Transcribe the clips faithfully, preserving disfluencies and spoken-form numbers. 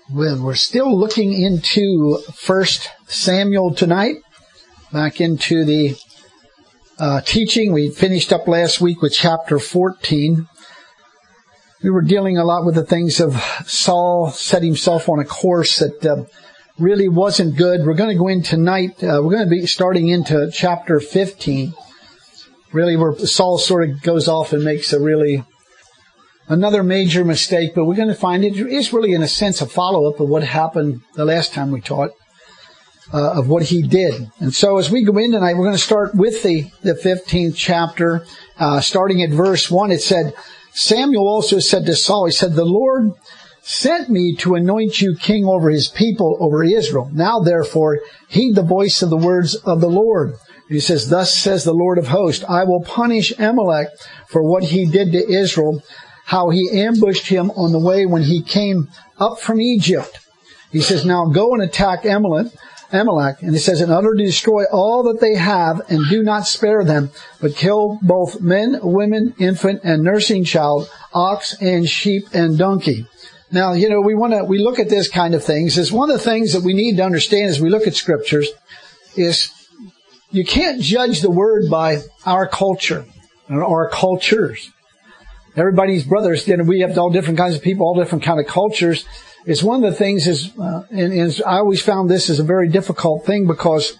Well, we're still looking into First Samuel tonight, back into the uh, teaching. We finished up last week with chapter fourteen. We were dealing a lot with the things of Saul set himself on a course that uh, really wasn't good. We're going to go in tonight. Uh, we're going to be starting into chapter fifteen, really where Saul sort of goes off and makes a really another major mistake, but we're going to find it is really, in a sense, a follow-up of what happened the last time we taught, uh, of what he did. And so as we go in tonight, we're going to start with the, the fifteenth chapter, uh, starting at verse one. It said, Samuel also said to Saul, he said, the Lord sent me to anoint you king over his people, over Israel. Now, therefore, heed the voice of the words of the Lord. He says, thus says the Lord of hosts, I will punish Amalek for what he did to Israel, how he ambushed him on the way when he came up from Egypt. He says, now go and attack Amalek, Amalek, and he says, and utterly destroy all that they have, and do not spare them, but kill both men, women, infant, and nursing child, ox and sheep and donkey. Now, you know, we want to, we look at this kind of things. It's one of the things that we need to understand as we look at scriptures is you can't judge the word by our culture or our cultures. Everybody's brothers, you know, we have all different kinds of people, all different kind of cultures. It's one of the things is, uh, and, and I always found this is a very difficult thing because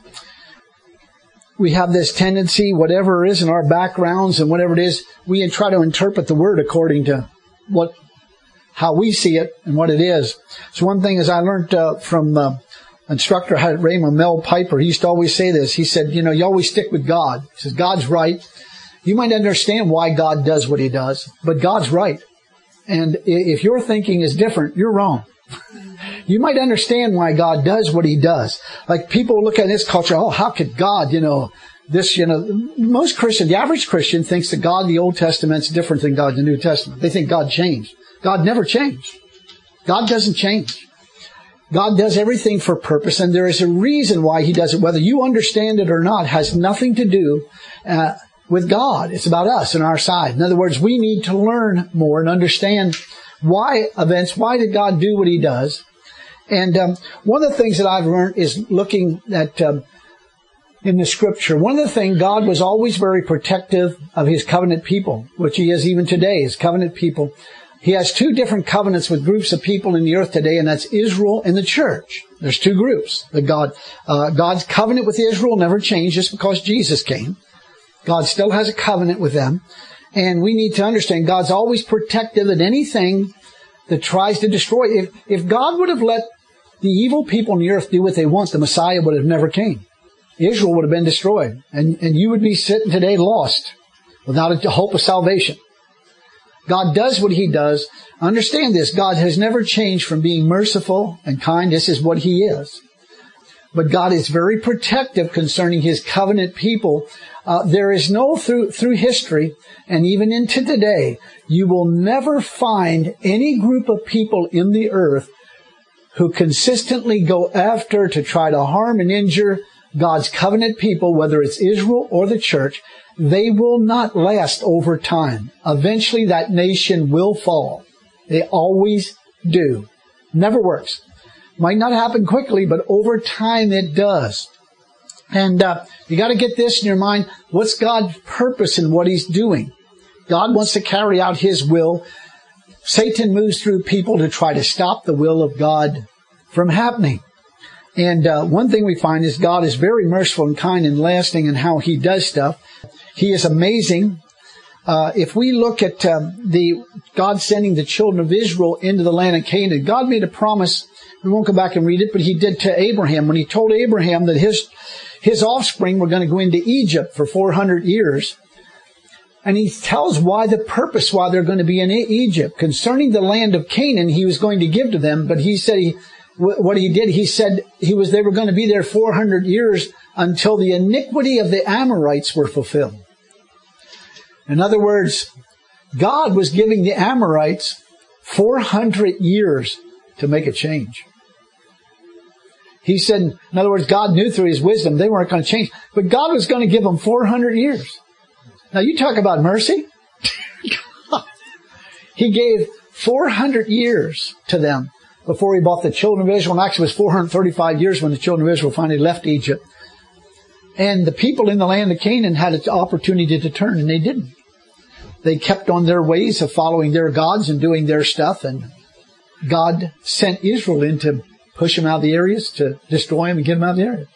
we have this tendency, whatever it is in our backgrounds and whatever it is, we try to interpret the word according to what, how we see it and what it is. So one thing is I learned uh, from uh, instructor I had at Raymond, Mel Piper. He used to always say this. He said, you know, you always stick with God. He says, God's right. You might understand why God does what he does, but God's right. And if your thinking is different, you're wrong. You might understand why God does what he does. Like people look at this culture, oh, how could God, you know, this, you know, most Christian, the average Christian thinks that God in the Old Testament is different than God in the New Testament. They think God changed. God never changed. God doesn't change. God does everything for purpose, and there is a reason why he does it. Whether you understand it or not has nothing to do uh, with God. It's about us and our side. In other words, we need to learn more and understand why events, why did God do what he does? And um, one of the things that I've learned is looking at um, in the scripture, one of the things, God was always very protective of his covenant people, which he is even today, his covenant people. He has two different covenants with groups of people in the earth today, and that's Israel and the church. There's two groups. The God, uh, God's covenant with Israel never changed just because Jesus came. God still has a covenant with them. And we need to understand God's always protective of anything that tries to destroy. If, if God would have let the evil people on the earth do what they want, the Messiah would have never came. Israel would have been destroyed. And, and you would be sitting today lost without a hope of salvation. God does what he does. Understand this. God has never changed from being merciful and kind. This is what he is. But God is very protective concerning his covenant people. Uh, there is no, through, through history and even into today, you will never find any group of people in the earth who consistently go after to try to harm and injure God's covenant people, whether it's Israel or the church. They will not last over time. Eventually that nation will fall. They always do. Never works. Might not happen quickly, but over time it does. And uh, you got to get this in your mind. What's God's purpose in what he's doing? God wants to carry out his will. Satan moves through people to try to stop the will of God from happening. And uh, one thing we find is God is very merciful and kind and lasting in how he does stuff. He is amazing. Uh, if we look at um, the God sending the children of Israel into the land of Canaan, God made a promise. We won't go back and read it, but he did to Abraham when he told Abraham that his his offspring were going to go into Egypt for four hundred years. And he tells why the purpose why they're going to be in Egypt. Concerning the land of Canaan, he was going to give to them, but he said he, what he did, he said he was they were going to be there four hundred years until the iniquity of the Amorites were fulfilled. In other words, God was giving the Amorites four hundred years to make a change. He said, in other words, God knew through his wisdom they weren't going to change, but God was going to give them four hundred years. Now you talk about mercy. He gave four hundred years to them before he brought the children of Israel. And actually, it was four hundred thirty-five years when the children of Israel finally left Egypt. And the people in the land of Canaan had an opportunity to turn, and they didn't. They kept on their ways of following their gods and doing their stuff, and God sent Israel in to push them out of the areas, to destroy them and get them out of the area.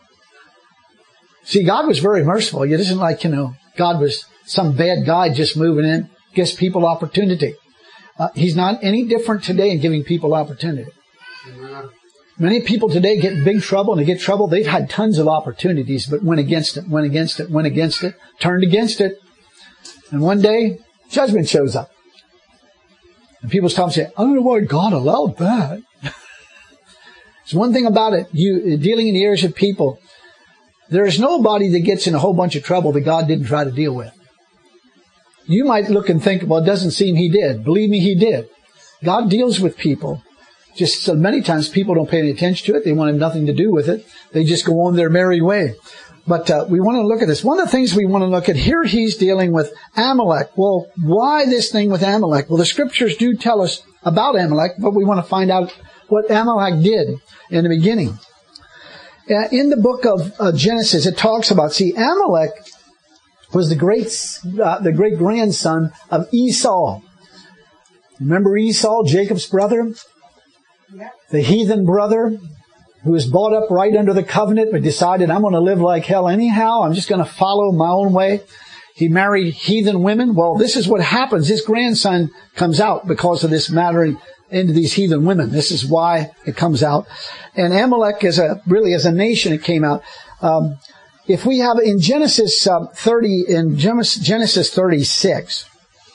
See, God was very merciful. It isn't like, you know, God was some bad guy just moving in, gives people opportunity. Uh, he's not any different today in giving people opportunity. Amen. Many people today get in big trouble, and they get trouble. They've had tons of opportunities, but went against it, went against it, went against it, turned against it. And one day, judgment shows up. And people stop and say, I don't know why God allowed that. There's one thing about it, you dealing in the areas of people, there is nobody that gets in a whole bunch of trouble that God didn't try to deal with. You might look and think, well, it doesn't seem he did. Believe me, he did. God deals with people. Just so many times people don't pay any attention to it. They want to have nothing to do with it. They just go on their merry way. But uh, we want to look at this. One of the things we want to look at here, he's dealing with Amalek. Well, why this thing with Amalek? Well, the scriptures do tell us about Amalek, but we want to find out what Amalek did in the beginning. Uh, in the book of uh, Genesis, it talks about, see, Amalek was the great, uh, the great grandson of Esau. Remember Esau, Jacob's brother? Yeah. The heathen brother who was brought up right under the covenant, but decided, I'm going to live like hell anyhow. I'm just going to follow my own way. He married heathen women. Well, this is what happens. His grandson comes out because of this marrying into these heathen women. This is why it comes out. And Amalek is a, really as a nation, it came out. Um, if we have in Genesis uh, thirty, in Genesis thirty-six,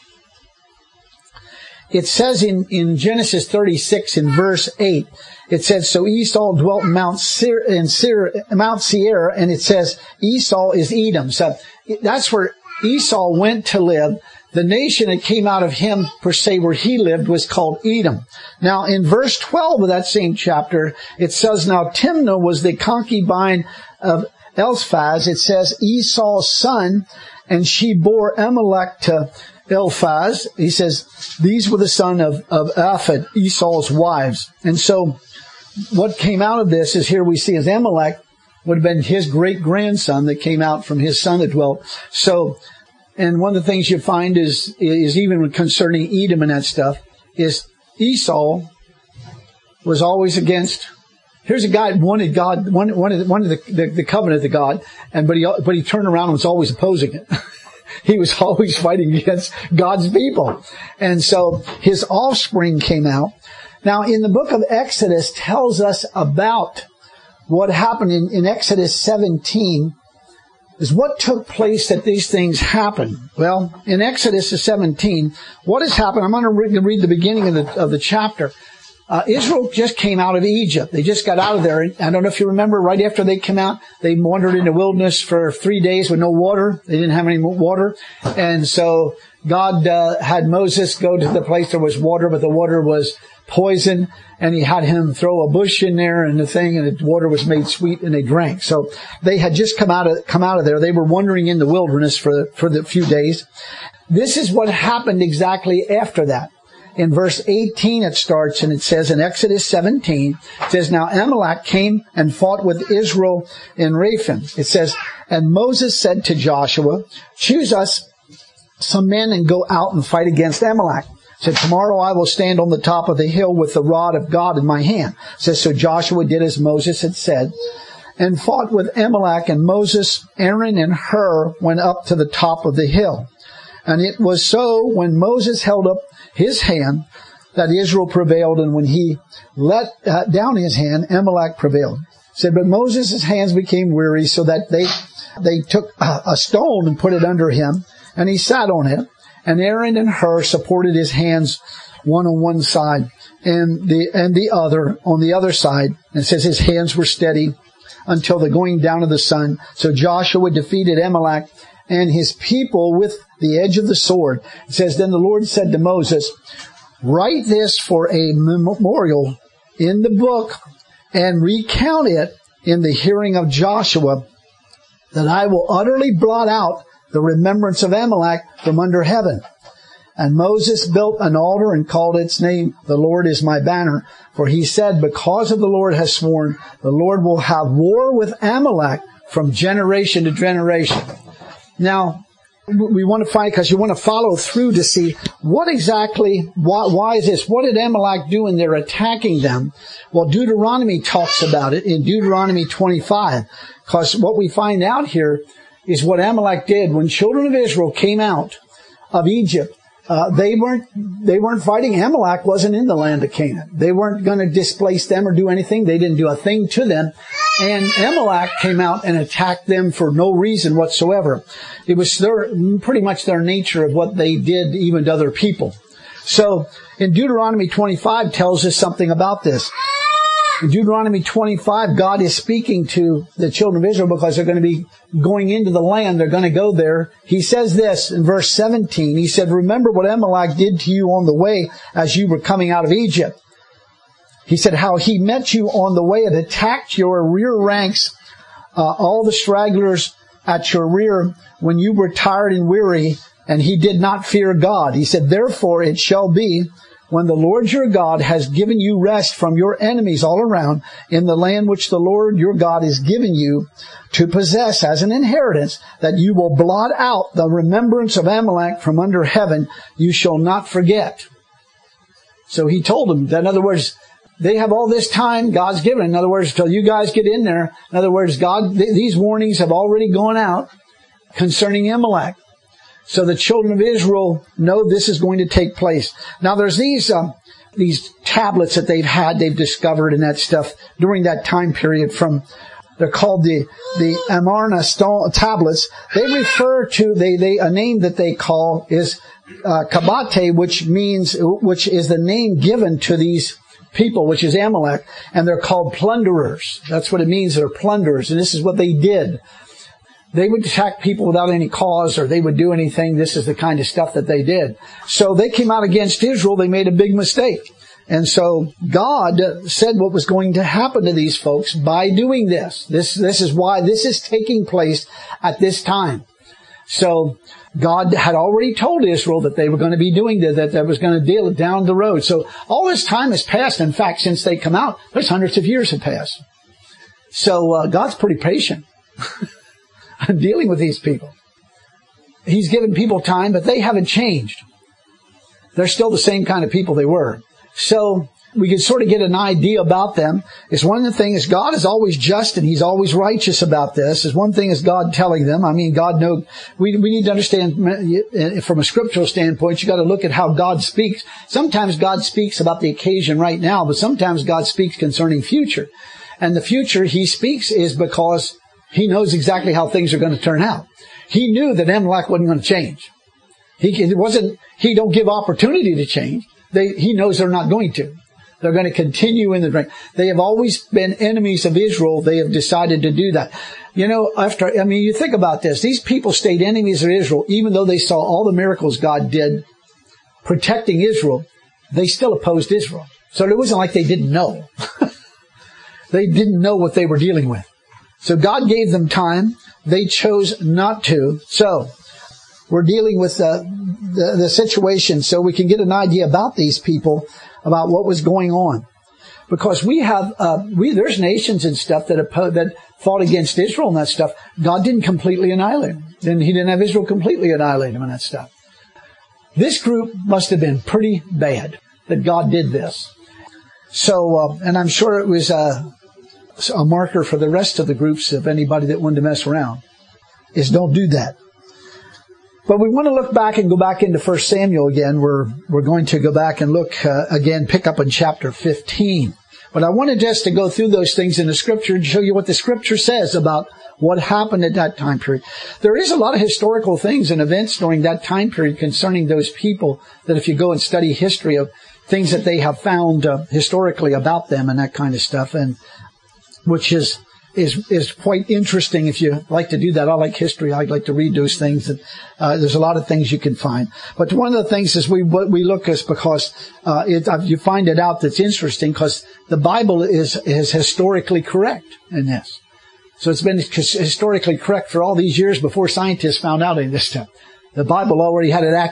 it says in, in Genesis thirty-six in verse eight, it says, so Esau dwelt in Mount Seir, in Seir, Mount Seir, and it says Esau is Edom. So that's where Esau went to live. The nation that came out of him, per se, where he lived, was called Edom. Now, in verse twelve of that same chapter, it says, now Timnah was the concubine of Eliphaz. It says Esau's son, and she bore Amalek to Eliphaz. He says, these were the son of, of Aphid, Esau's wives. And so, what came out of this is here we see as Amalek would have been his great-grandson that came out from his son that dwelt. So, and one of the things you find is, is even concerning Edom and that stuff, is Esau was always against. Here's a guy that wanted God, wanted, wanted, wanted the, the, the covenant of God, and but he but he turned around and was always opposing it. He was always fighting against God's people, and so his offspring came out. Now, in the book of Exodus, tells us about what happened in, in Exodus seventeen. Is what took place that these things happened. Well, in Exodus seventeen, what has happened? I'm going to read, read the beginning of the, of the chapter. Uh, Israel just came out of Egypt. They just got out of there. I don't know if you remember, right after they came out, they wandered in the wilderness for three days with no water. They didn't have any water. And so God uh, had Moses go to the place there was water, but the water was poison, and he had him throw a bush in there and the thing, and the water was made sweet, and they drank. So they had just come out of come out of there. They were wandering in the wilderness for for the few days. This is what happened exactly after that. In verse eighteen it starts, and it says in Exodus seventeen, it says, now Amalek came and fought with Israel in Rephaim. It says, and Moses said to Joshua, choose us some men and go out and fight against Amalek. Said, tomorrow I will stand on the top of the hill with the rod of God in my hand. Says, so Joshua did as Moses had said and fought with Amalek, and Moses, Aaron, and Hur went up to the top of the hill. And it was so when Moses held up his hand that Israel prevailed, and when he let uh, down his hand, Amalek prevailed. Said, but Moses' hands became weary, so that they they took a stone and put it under him, and he sat on it. And Aaron and Hur supported his hands, one on one side and the and the other on the other side. And it says his hands were steady until the going down of the sun. So Joshua defeated Amalek and his people with the edge of the sword. It says, then the Lord said to Moses, write this for a memorial in the book and recount it in the hearing of Joshua, that I will utterly blot out the remembrance of Amalek from under heaven. And Moses built an altar and called its name, The Lord is my banner. For he said, because of the Lord has sworn, the Lord will have war with Amalek from generation to generation. Now, we want to find, because you want to follow through to see what exactly, why, why is this? What did Amalek do when they're attacking them? Well, Deuteronomy talks about it in Deuteronomy twenty-five, because what we find out here is what Amalek did when children of Israel came out of Egypt. Uh, they weren't, they weren't fighting. Amalek wasn't in the land of Canaan. They weren't going to displace them or do anything. They didn't do a thing to them. And Amalek came out and attacked them for no reason whatsoever. It was their, pretty much their nature of what they did even to other people. So, in Deuteronomy twenty-five tells us something about this. In Deuteronomy twenty-five, God is speaking to the children of Israel because they're going to be going into the land. They're going to go there. He says this in verse seventeen. He said, remember what Amalek did to you on the way as you were coming out of Egypt. He said how he met you on the way and attacked your rear ranks, uh, all the stragglers at your rear when you were tired and weary, and he did not fear God. He said, therefore it shall be, when the Lord your God has given you rest from your enemies all around in the land which the Lord your God is giving you to possess as an inheritance, that you will blot out the remembrance of Amalek from under heaven. You shall not forget. So he told them that, in other words, they have all this time God's given. In other words, until you guys get in there. In other words, God, th- these warnings have already gone out concerning Amalek. So the children of Israel know this is going to take place. Now there's these um, these tablets that they've had, they've discovered and that stuff during that time period. From they're called the the Amarna stone tablets. They refer to they they a name that they call is uh, Kabate, which means which is the name given to these people, which is Amalek, and they're called plunderers. That's what it means. They're plunderers, and this is what they did. They would attack people without any cause, or they would do anything. This is the kind of stuff that they did. So they came out against Israel. They made a big mistake. And so God said what was going to happen to these folks by doing this. This, this is why this is taking place at this time. So God had already told Israel that they were going to be doing that, that that was going to deal down the road. So all this time has passed. In fact, since they come out, there's hundreds of years have passed. So uh, God's pretty patient. I'm dealing with these people. He's given people time, but they haven't changed. They're still the same kind of people they were. So we can sort of get an idea about them. It's one of the things, God is always just and He's always righteous about this. Is one thing is God telling them. I mean, God knows, we, we need to understand from a scriptural standpoint, you got to look at how God speaks. Sometimes God speaks about the occasion right now, but sometimes God speaks concerning future. And the future He speaks is because He knows exactly how things are going to turn out. He knew that Amalek wasn't going to change. He it wasn't. He don't give opportunity to change. They, he knows they're not going to. They're going to continue in the drink. They have always been enemies of Israel. They have decided to do that. You know, after I mean, you think about this. These people stayed enemies of Israel, even though they saw all the miracles God did protecting Israel. They still opposed Israel. So it wasn't like they didn't know. They didn't know what they were dealing with. So God gave them time. They chose not to. So we're dealing with the, the, the situation so we can get an idea about these people, about what was going on. Because we have, uh, we, there's nations and stuff that opposed, that fought against Israel and that stuff. God didn't completely annihilate them. Then He didn't have Israel completely annihilate them and that stuff. This group must have been pretty bad that God did this. So, uh, and I'm sure it was, uh, a marker for the rest of the groups of anybody that wanted to mess around is don't do that. But we want to look back and go back into First Samuel again. We're, we're going to go back and look uh, again, pick up in chapter fifteen. But I wanted just to go through those things in the scripture and show you what the scripture says about what happened at that time period. There is a lot of historical things and events during that time period concerning those people that if you go and study history of things that they have found uh, historically about them and that kind of stuff, and which is, is, is quite interesting if you like to do that. I like history. I like to read those things. And, uh, there's a lot of things you can find. But one of the things is we, we look is because, uh, it, you find it out that's interesting because the Bible is, is historically correct in this. So it's been historically correct for all these years before scientists found out any of this stuff. The Bible already had it accurate.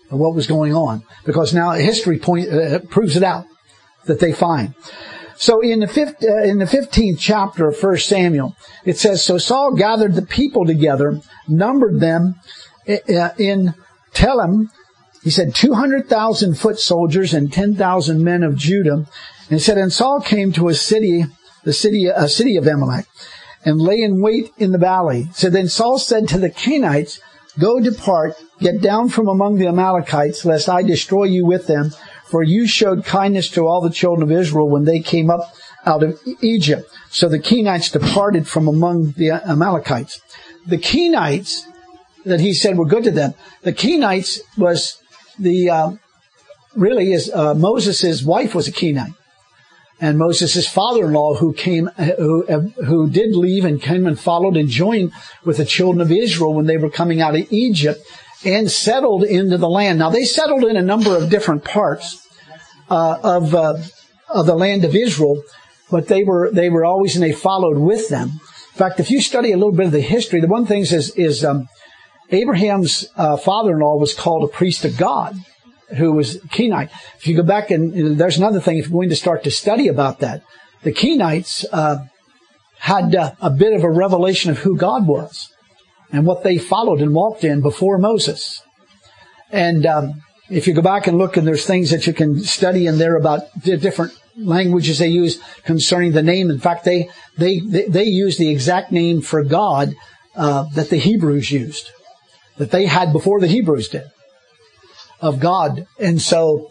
of what was going on, because now history point, uh, proves it out that they find. So in the fifth, uh, in the fifteenth chapter of First Samuel, it says, so Saul gathered the people together, numbered them uh, in Telem. He said two hundred thousand foot soldiers and ten thousand men of Judah. And he said, and Saul came to a city, the city, a city of Amalek, and lay in wait in the valley. So then Saul said to the Kenites, go depart, get down from among the Amalekites, lest I destroy you with them. For you showed kindness to all the children of Israel when they came up out of Egypt. So the Kenites departed from among the Amalekites. The Kenites that he said were good to them. The Kenites was the, uh, really is, uh, Moses' wife was a Kenite. And Moses' father-in-law who came, who, who did leave and came and followed and joined with the children of Israel when they were coming out of Egypt and settled into the land. Now they settled in a number of different parts, uh, of, uh, of the land of Israel, but they were, they were always, and they followed with them. In fact, if you study a little bit of the history, the one thing is, is, um, Abraham's, uh, father-in-law was called a priest of God, who was Kenite. If you go back and there's another thing, if you're going to start to study about that, the Kenites, uh, had uh, a bit of a revelation of who God was and what they followed and walked in before Moses. And, um, if you go back and look, and there's things that you can study in there about the different languages they use concerning the name. In fact, they, they, they, they use the exact name for God, uh, that the Hebrews used, that they had before the Hebrews did, of God. And so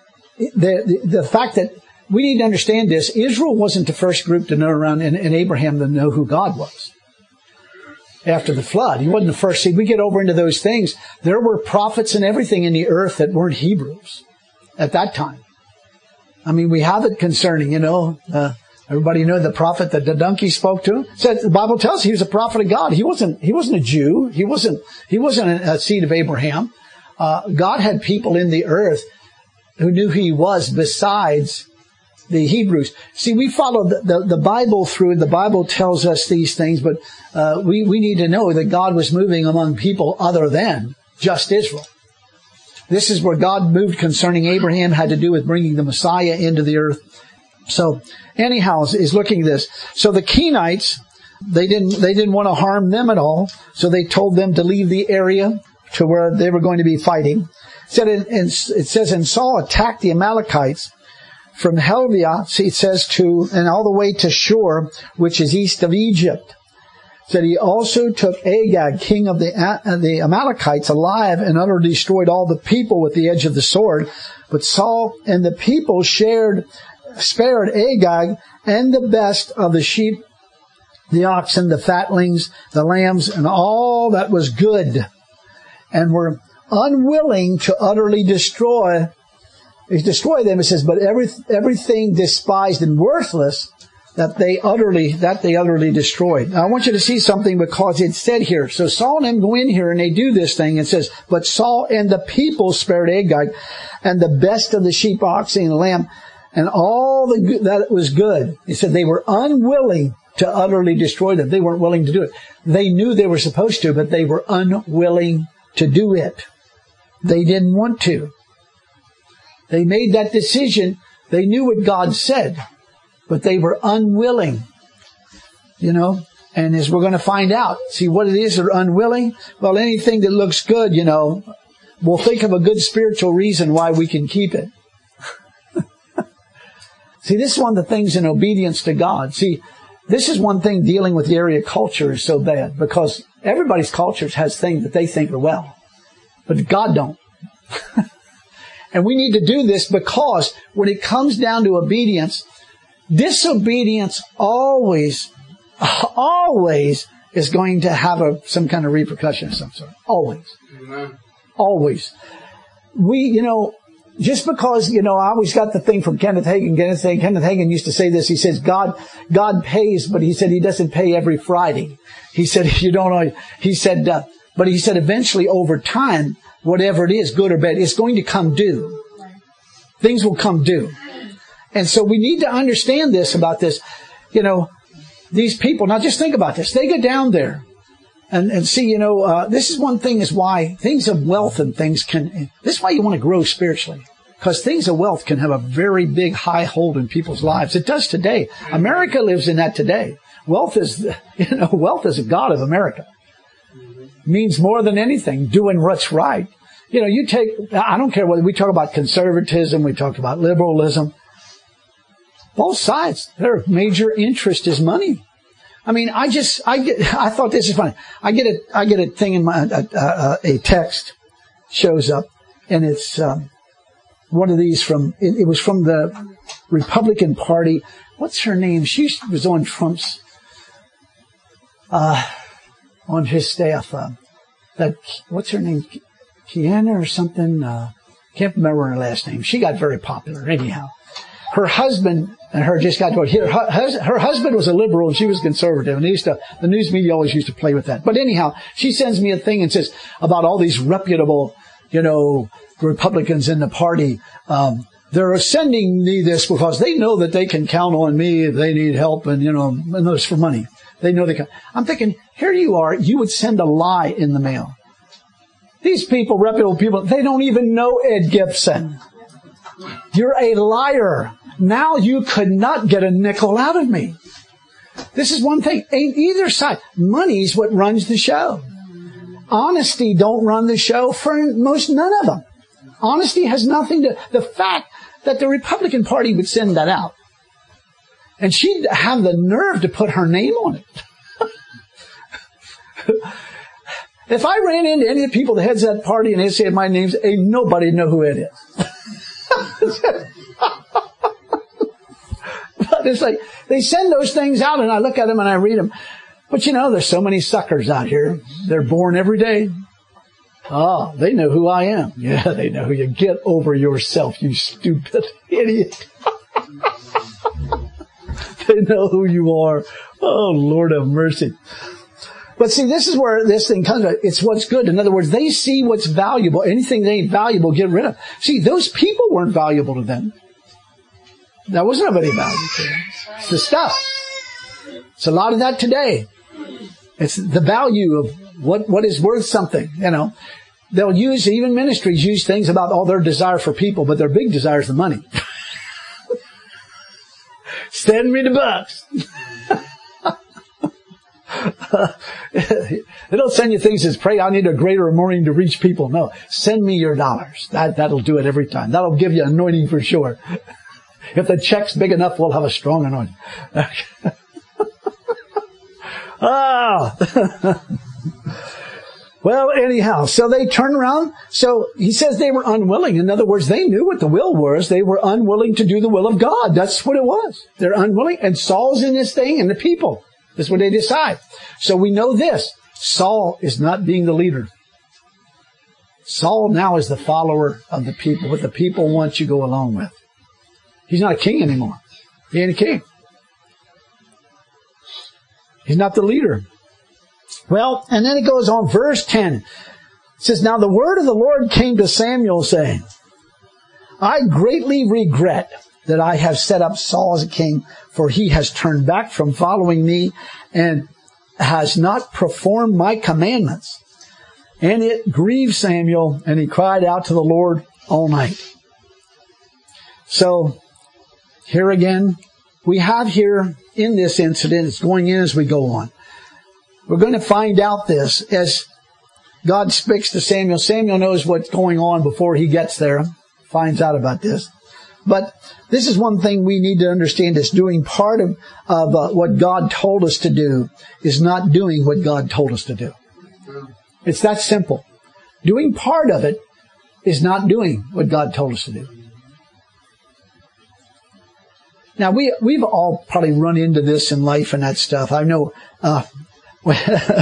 the, the, the fact that we need to understand this, Israel wasn't the first group to know around, and, and Abraham to know who God was. After the flood, he wasn't the first. See, we get over into those things. There were prophets and everything in the earth that weren't Hebrews at that time. I mean, we have it concerning, you know, uh, everybody know the prophet that the donkey spoke to? Said, the Bible tells us he was a prophet of God. He wasn't, he wasn't a Jew. He wasn't, he wasn't a seed of Abraham. Uh, God had people in the earth who knew who he was besides the Hebrews. See, we follow the, the, the Bible through. The Bible tells us these things, but uh, we, we need to know that God was moving among people other than just Israel. This is where God moved concerning Abraham, had to do with bringing the Messiah into the earth. So, anyhow, is looking at this. So the Kenites, they didn't they didn't want to harm them at all. So they told them to leave the area to where they were going to be fighting. It said, in, in, it says, and Saul attacked the Amalekites from Helvia, see, it says, to, and all the way to Shur, which is east of Egypt. Said he also took Agag, king of the, uh, the Amalekites, alive and utterly destroyed all the people with the edge of the sword. But Saul and the people shared, spared Agag and the best of the sheep, the oxen, the fatlings, the lambs, and all that was good, and were unwilling to utterly destroy destroy them. It says, but every, everything despised and worthless that they utterly, that they utterly destroyed. Now, I want you to see something, because it said here, so Saul and them go in here and they do this thing. It says, but Saul and the people spared Agag and the best of the sheep, oxen, and lamb, and all the good, that was good. He said they were unwilling to utterly destroy them. They weren't willing to do it. They knew they were supposed to, but they were unwilling to do it. They didn't want to. They made that decision. They knew what God said, but they were unwilling, you know, and as we're going to find out, see what it is they're unwilling. Well, anything that looks good, you know, we'll think of a good spiritual reason why we can keep it. See, this is one of the things in obedience to God. See, this is one thing dealing with the area culture is so bad, because everybody's culture has things that they think are well, but God don't. And we need to do this, because when it comes down to obedience, disobedience always, always is going to have a, some kind of repercussion of some sort. Always. Amen. Always. We, you know, just because, you know, I always got the thing from Kenneth Hagin. Kenneth Hagin, Kenneth Hagin used to say this. He says, God, God pays, but he said he doesn't pay every Friday. He said, you don't know, he said, uh, but he said eventually over time, whatever it is, good or bad, it's going to come due. Things will come due. And so we need to understand this about this. You know, these people, now just think about this. They go down there And, and see, you know, uh, this is one thing is why things of wealth and things can, this is why you want to grow spiritually. Because things of wealth can have a very big, high hold in people's lives. It does today. America lives in that today. Wealth is, you know, wealth is a god of America. Means more than anything, doing what's right. You know, you take, I don't care whether we talk about conservatism, we talk about liberalism. Both sides, their major interest is money. I mean, I just, I get, I thought this is funny. I get a, I get a thing in my, a, a, a text shows up, and it's, um, one of these from, it, it was from the Republican Party. What's her name? She was on Trump's, uh, on his staff. Uh, that, what's her name? Kiana or something? Uh, can't remember her last name. She got very popular anyhow. Her husband and her just got to it. Her, her, her husband was a liberal and she was conservative, and they used to, the news media always used to play with that. But anyhow, she sends me a thing and says about all these reputable, you know, Republicans in the party. Um, they're sending me this because they know that they can count on me if they need help, and, you know, and it's for money. They know they can. I'm thinking, here you are, you would send a lie in the mail. These people, reputable people, they don't even know Ed Gibson. You're a liar. Now you could not get a nickel out of me. This is one thing. Ain't either side. Money's what runs the show. Honesty don't run the show for most, none of them. Honesty has nothing to, the fact that the Republican Party would send that out. And she'd have the nerve to put her name on it. If I ran into any of the people that heads that party and they said my name's, ain't nobody know who it is. But it's like, they send those things out and I look at them and I read them. But you know, there's so many suckers out here. They're born every day. Oh, they know who I am. Yeah, they know who you. Get over yourself, you stupid idiot. They know who you are. Oh, Lord have mercy. But see, this is where this thing comes from. It's what's good. In other words, they see what's valuable. Anything that ain't valuable, get rid of. See, those people weren't valuable to them. That wasn't of any value to them. It's the stuff. It's a lot of that today. It's the value of what, what is worth something, you know. They'll use, even ministries use things about all their desire for people, but their big desire is the money. Send me the bucks. They don't send you things that pray, I need a greater anointing to reach people. No, send me your dollars. That, that'll do it every time. That'll give you anointing for sure. If the check's big enough, we'll have a strong anointing. Ah. Well, anyhow, so they turn around. So he says they were unwilling. In other words, they knew what the will was. They were unwilling to do the will of God. That's what it was. They're unwilling. And Saul's in this thing and the people. That's what they decide. So we know this. Saul is not being the leader. Saul now is the follower of the people, what the people want you to go along with. He's not a king anymore. He ain't a king. He's not the leader. Well, and then it goes on, verse ten. It says, now the word of the Lord came to Samuel saying, I greatly regret that I have set up Saul as a king, for he has turned back from following me and has not performed my commandments. And it grieved Samuel, and he cried out to the Lord all night. So, here again, we have here in this incident, it's going in as we go on. We're going to find out this as God speaks to Samuel. Samuel knows what's going on before he gets there, finds out about this. But this is one thing we need to understand is doing part of, of uh, what God told us to do is not doing what God told us to do. It's that simple. Doing part of it is not doing what God told us to do. Now, we, we've all probably run into this in life and that stuff. I know, uh, when,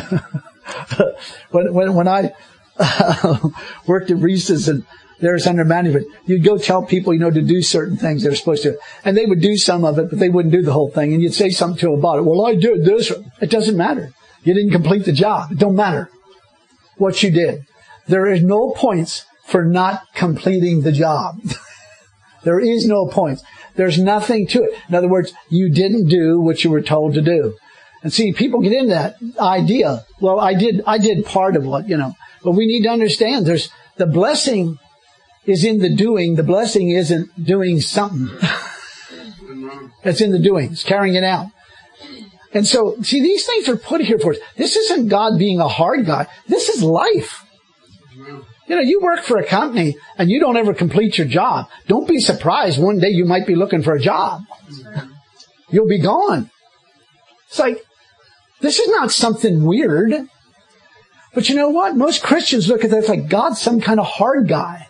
when, when I uh, worked at Reese's and there's under management, you'd go tell people, you know, to do certain things they're supposed to. And they would do some of it, but they wouldn't do the whole thing. And you'd say something to them about it. Well, I did this. It doesn't matter. You didn't complete the job. It don't matter what you did. There is no points for not completing the job. There is no points. There's nothing to it. In other words, you didn't do what you were told to do. And see, people get into that idea. Well, I did, I did part of what, you know, but we need to understand there's, the blessing is in the doing. The blessing isn't doing something. It's in the doing. It's carrying it out. And so, see, these things are put here for us. This isn't God being a hard guy. This is life. You know, you work for a company and you don't ever complete your job. Don't be surprised one day you might be looking for a job. You'll be gone. It's like, this is not something weird. But you know what? Most Christians look at this like God's some kind of hard guy.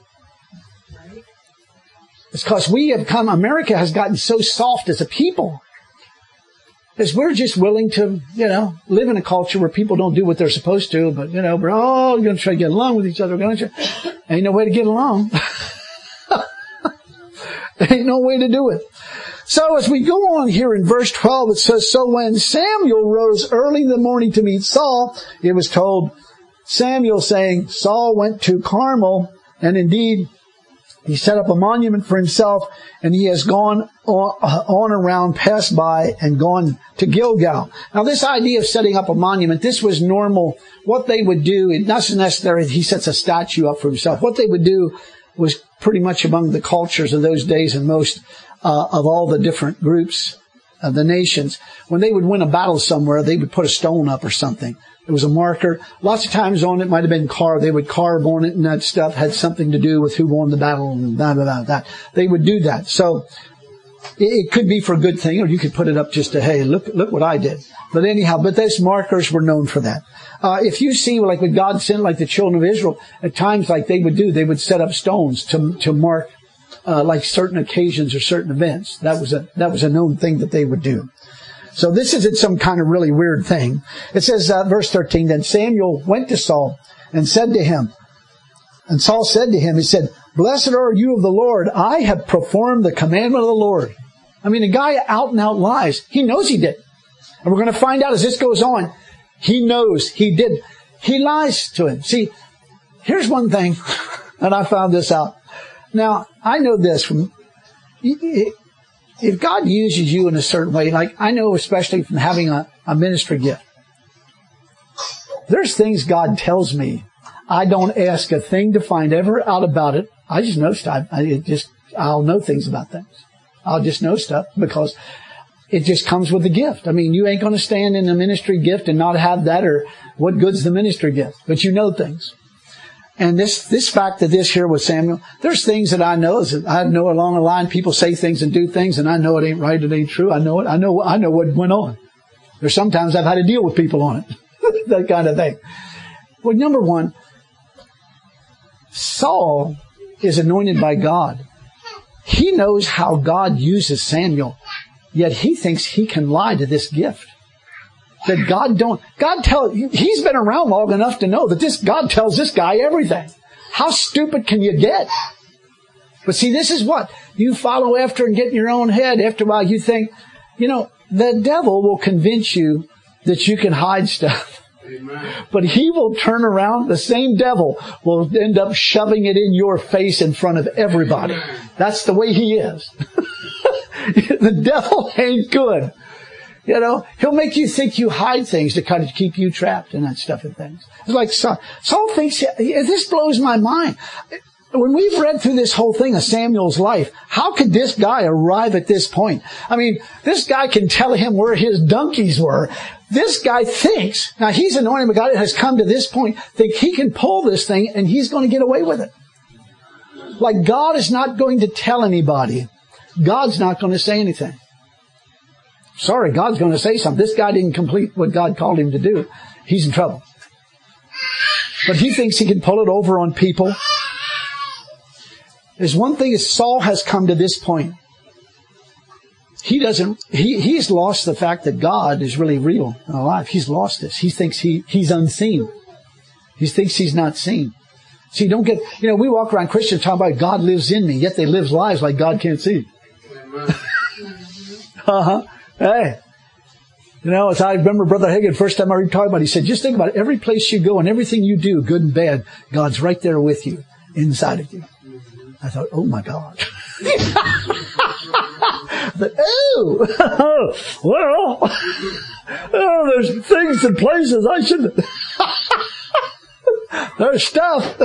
It's because we have come, America has gotten so soft as a people. Is we're just willing to, you know, live in a culture where people don't do what they're supposed to, but, you know, we're all going to try to get along with each other. We're going to try. Ain't no way to get along. Ain't no way to do it. So as we go on here in verse twelve, it says, so when Samuel rose early in the morning to meet Saul, it was told Samuel saying, Saul went to Carmel, and indeed he set up a monument for himself, and he has gone on, on around, passed by, and gone to Gilgal. Now, this idea of setting up a monument, this was normal. What they would do, it doesn't necessarily he sets a statue up for himself. What they would do was pretty much among the cultures of those days and most uh, of all the different groups of the nations. When they would win a battle somewhere, they would put a stone up or something. It was a marker. Lots of times on it might have been carved. They would carve on it, and that stuff had something to do with who won the battle and blah, blah, blah, that. They would do that. So it could be for a good thing, or you could put it up just to, hey, look, look what I did. But anyhow, but those markers were known for that. Uh, if you see, like when God sent, like the children of Israel, at times like they would do, they would set up stones to, to mark, uh, like certain occasions or certain events. That was a, that was a known thing that they would do. So this isn't some kind of really weird thing. It says, uh, verse thirteen, then Samuel went to Saul and said to him, and Saul said to him, he said, blessed are you of the Lord. I have performed the commandment of the Lord. I mean, the guy out and out lies. He knows he did. And we're going to find out as this goes on. He knows he did. He lies to him. See, here's one thing, and I found this out. Now, I know this from, if God uses you in a certain way, like I know especially from having a, a ministry gift, there's things God tells me. I don't ask a thing to find ever out about it. I just know stuff. I it just, I'll know things about things. I'll just know stuff because it just comes with the gift. I mean, you ain't going to stand in the ministry gift and not have that, or what good's the ministry gift? But you know things. And this, this fact that this here with Samuel, there's things that I know, that I know along the line, people say things and do things, and I know it ain't right, it ain't true. I know it. I know, I know what went on. There's sometimes I've had to deal with people on it. That kind of thing. Well, number one, Saul is anointed by God. He knows how God uses Samuel, yet he thinks he can lie to this gift. That God don't, God tell, he's been around long enough to know that this, God tells this guy everything. How stupid can you get? But see, this is what you follow after and get in your own head. After a while, you think, you know, the devil will convince you that you can hide stuff. Amen. But he will turn around. The same devil will end up shoving it in your face in front of everybody. Amen. That's the way he is. The devil ain't good. You know, he'll make you think you hide things to kind of keep you trapped and that stuff and things. It's like Saul, Saul thinks, this blows my mind. When we've read through this whole thing of Samuel's life, how could this guy arrive at this point? I mean, this guy can tell him where his donkeys were. This guy thinks, now he's anointed by God and has come to this point, think he can pull this thing and he's going to get away with it. Like God is not going to tell anybody. God's not going to say anything. Sorry, God's going to say something. This guy didn't complete what God called him to do. He's in trouble. But he thinks he can pull it over on people. There's one thing is Saul has come to this point. He doesn't, he, he's lost the fact that God is really real and alive. He's lost this. He thinks he, he's unseen. He thinks he's not seen. See, don't get, you know, we walk around Christians talking about God lives in me, yet they live lives like God can't see. Uh-huh. Hey, you know, as I remember Brother Hagin, first time I heard him talk about it, he said, just think about it. Every place you go and everything you do, good and bad, God's right there with you, inside of you. I thought, oh my God. But, oh, well, oh, there's things and places I shouldn't. There's stuff.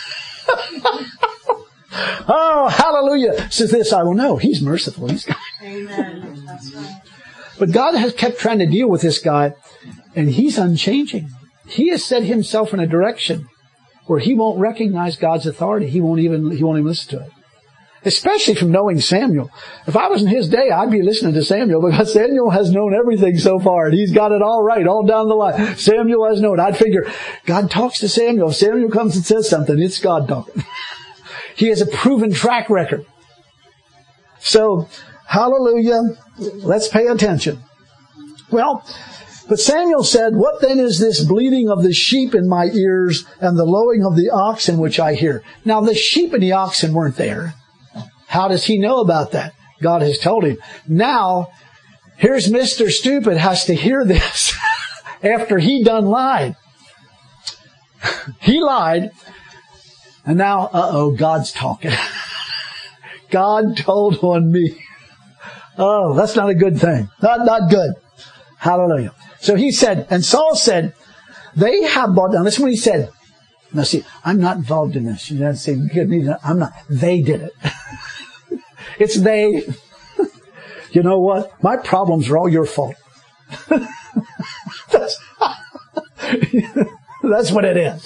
Oh, hallelujah. Says this, I will know. He's merciful. He's God. Amen. That's right. But God has kept trying to deal with this guy, and he's unchanging. He has set himself in a direction where he won't recognize God's authority. He won't even, he won't even listen to it. Especially from knowing Samuel. If I was in his day, I'd be listening to Samuel because Samuel has known everything so far and he's got it all right, all down the line. Samuel has known. I'd figure God talks to Samuel. If Samuel comes and says something, it's God talking. He has a proven track record. So, hallelujah. Let's pay attention. Well, but Samuel said, what then is this bleating of the sheep in my ears and the lowing of the oxen which I hear? Now, the sheep and the oxen weren't there. How does he know about that? God has told him. Now, here's Mister Stupid has to hear this after he done lied. He lied. And now, uh-oh, God's talking. God told on me. Oh, that's not a good thing. Not, not good. Hallelujah. So he said, and Saul said, they have brought down. Listen what he said. Now see, I'm not involved in this. You know, say, I'm not. They did it. It's they. You know what? My problems are all your fault. that's, that's what it is.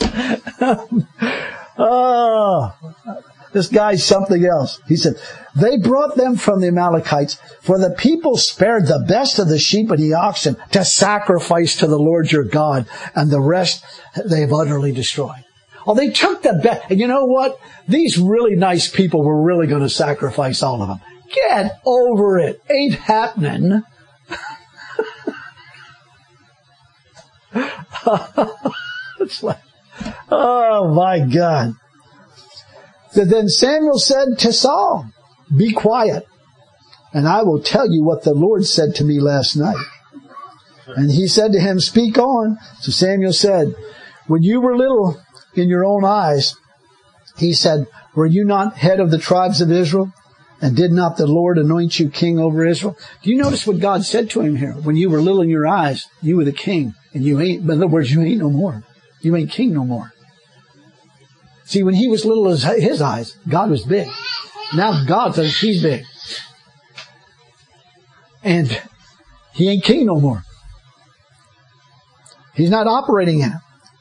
Oh, this guy's something else. He said, they brought them from the Amalekites, for the people spared the best of the sheep and the oxen to sacrifice to the Lord your God, and the rest they've utterly destroyed. Oh, they took the best. And you know what? These really nice people were really going to sacrifice all of them. Get over it. Ain't happening. It's like, oh my God. So then Samuel said to Saul, be quiet, and I will tell you what the Lord said to me last night. And he said to him, speak on. So Samuel said, when you were little in your own eyes, he said, were you not head of the tribes of Israel? And did not the Lord anoint you king over Israel? Do you notice what God said to him here? When you were little in your eyes, you were the king. And you ain't, in other words, you ain't no more. You ain't king no more. See, when he was little as his eyes, God was big. Now God says he's big. And he ain't king no more. He's not operating in it.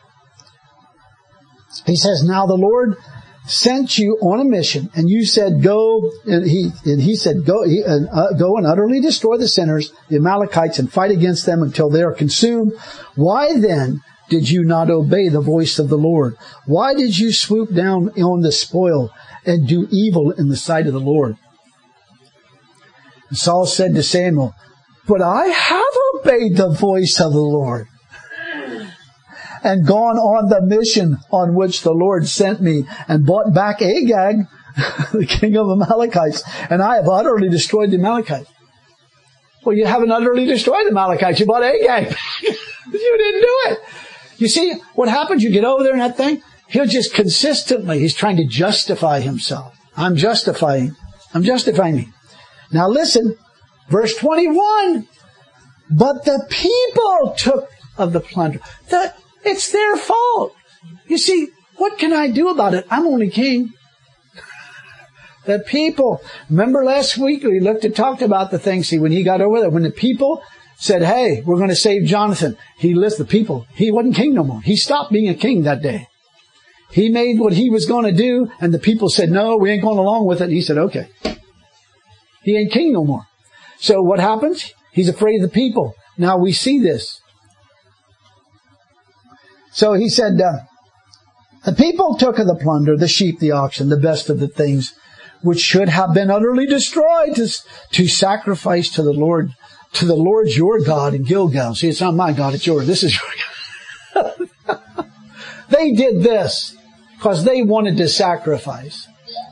He says, now the Lord sent you on a mission, and you said, go, and he, and he said, go, he, and, uh, go and utterly destroy the sinners, the Amalekites, and fight against them until they are consumed. Why then did you not obey the voice of the Lord? Why did you swoop down on the spoil and do evil in the sight of the Lord? And Saul said to Samuel, but I have obeyed the voice of the Lord and gone on the mission on which the Lord sent me, and brought back Agag, the king of Amalekites, and I have utterly destroyed the Amalekites. Well, you haven't utterly destroyed the Amalekites. You brought Agag. You didn't do it. You see, what happens, you get over there in that thing, he'll just consistently, he's trying to justify himself. I'm justifying. I'm justifying me. Now listen, verse twenty-one. But the people took of the plunder. The, it's their fault. You see, what can I do about it? I'm only king. The people. Remember last week we looked and talked about the thing. See, when he got over there, when the people said, hey, we're going to save Jonathan, he listened. The people. He wasn't king no more. He stopped being a king that day. He made what he was going to do, and the people said, no, we ain't going along with it. And he said, okay. He ain't king no more. So what happens? He's afraid of the people. Now we see this. So he said, uh, the people took of the plunder, the sheep, the oxen, the best of the things, which should have been utterly destroyed, to, to sacrifice to the Lord, to the Lord your God in Gilgal. See, it's not my God, it's yours. This is your God. They did this because they wanted to sacrifice.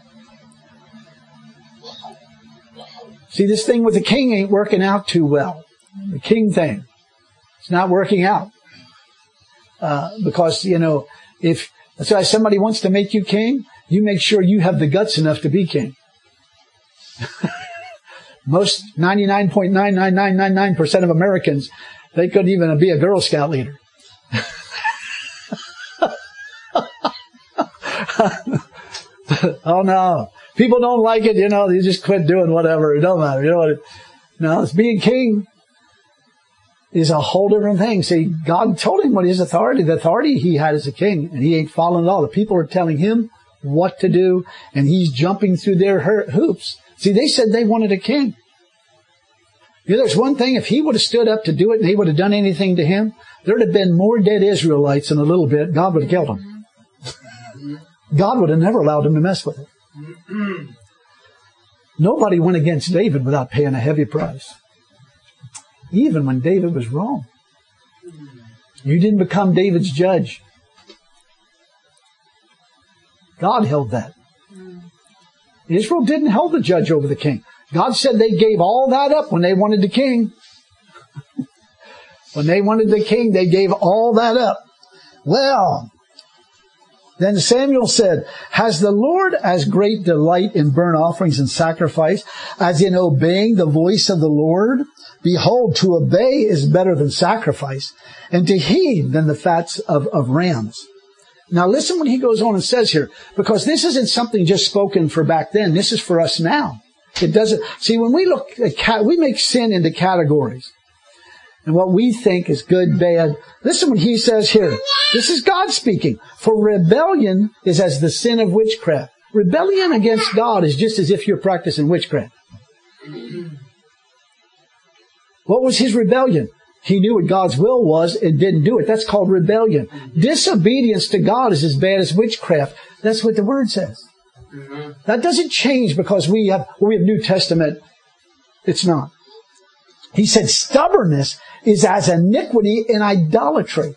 See, this thing with the king ain't working out too well. The king thing. It's not working out. Uh, because, you know, if that's why somebody wants to make you king, you make sure you have the guts enough to be king. Most ninety-nine point nine nine nine nine nine percent of Americans, they couldn't even be a Girl Scout leader. Oh no. People don't like it, you know, you just quit doing whatever. It don't matter. You know what? No, it's being king is a whole different thing. See, God told him what his authority, the authority he had as a king, and he ain't following it all. The people are telling him what to do, and he's jumping through their hoops. See, they said they wanted a king. You know, there's one thing, if he would have stood up to do it and he would have done anything to him, there would have been more dead Israelites in a little bit. God would have killed them. God would have never allowed him to mess with it. Nobody went against David without paying a heavy price. Even when David was wrong. You didn't become David's judge. God held that. Israel didn't hold the judge over the king. God said they gave all that up when they wanted the king. When they wanted the king, they gave all that up. Well, then Samuel said, has the Lord as great delight in burnt offerings and sacrifice as in obeying the voice of the Lord? Behold, to obey is better than sacrifice, and to heed than the fats of, of rams. Now listen what he goes on and says here, because this isn't something just spoken for back then. This is for us now. It doesn't, see, when we look at, we make sin into categories. And what we think is good, bad. Listen what he says here. This is God speaking. For rebellion is as the sin of witchcraft. Rebellion against God is just as if you're practicing witchcraft. What was his rebellion? He knew what God's will was and didn't do it. That's called rebellion. Disobedience to God is as bad as witchcraft. That's what the Word says. That doesn't change because we have, we have New Testament. It's not. He said stubbornness is as iniquity and idolatry.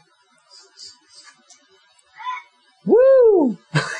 Woo!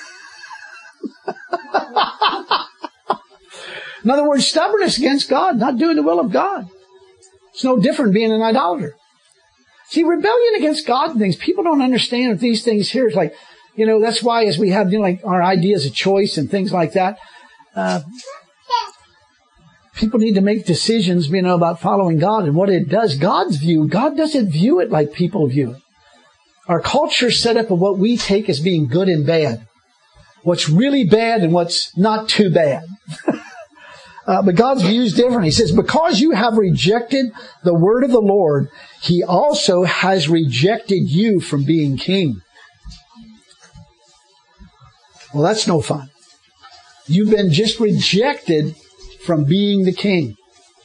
In other words, stubbornness against God, not doing the will of God. It's no different being an idolater. See, rebellion against God and things, people don't understand that these things here. It's like, you know, that's why as we have, you know, like our ideas of choice and things like that, uh, people need to make decisions, you know, about following God and what it does. God's view, God doesn't view it like people view it. Our culture's set up of what we take as being good and bad. What's really bad and what's not too bad. uh, but God's view is different. He says, because you have rejected the word of the Lord, He also has rejected you from being king. Well, that's no fun. You've been just rejected from being the king.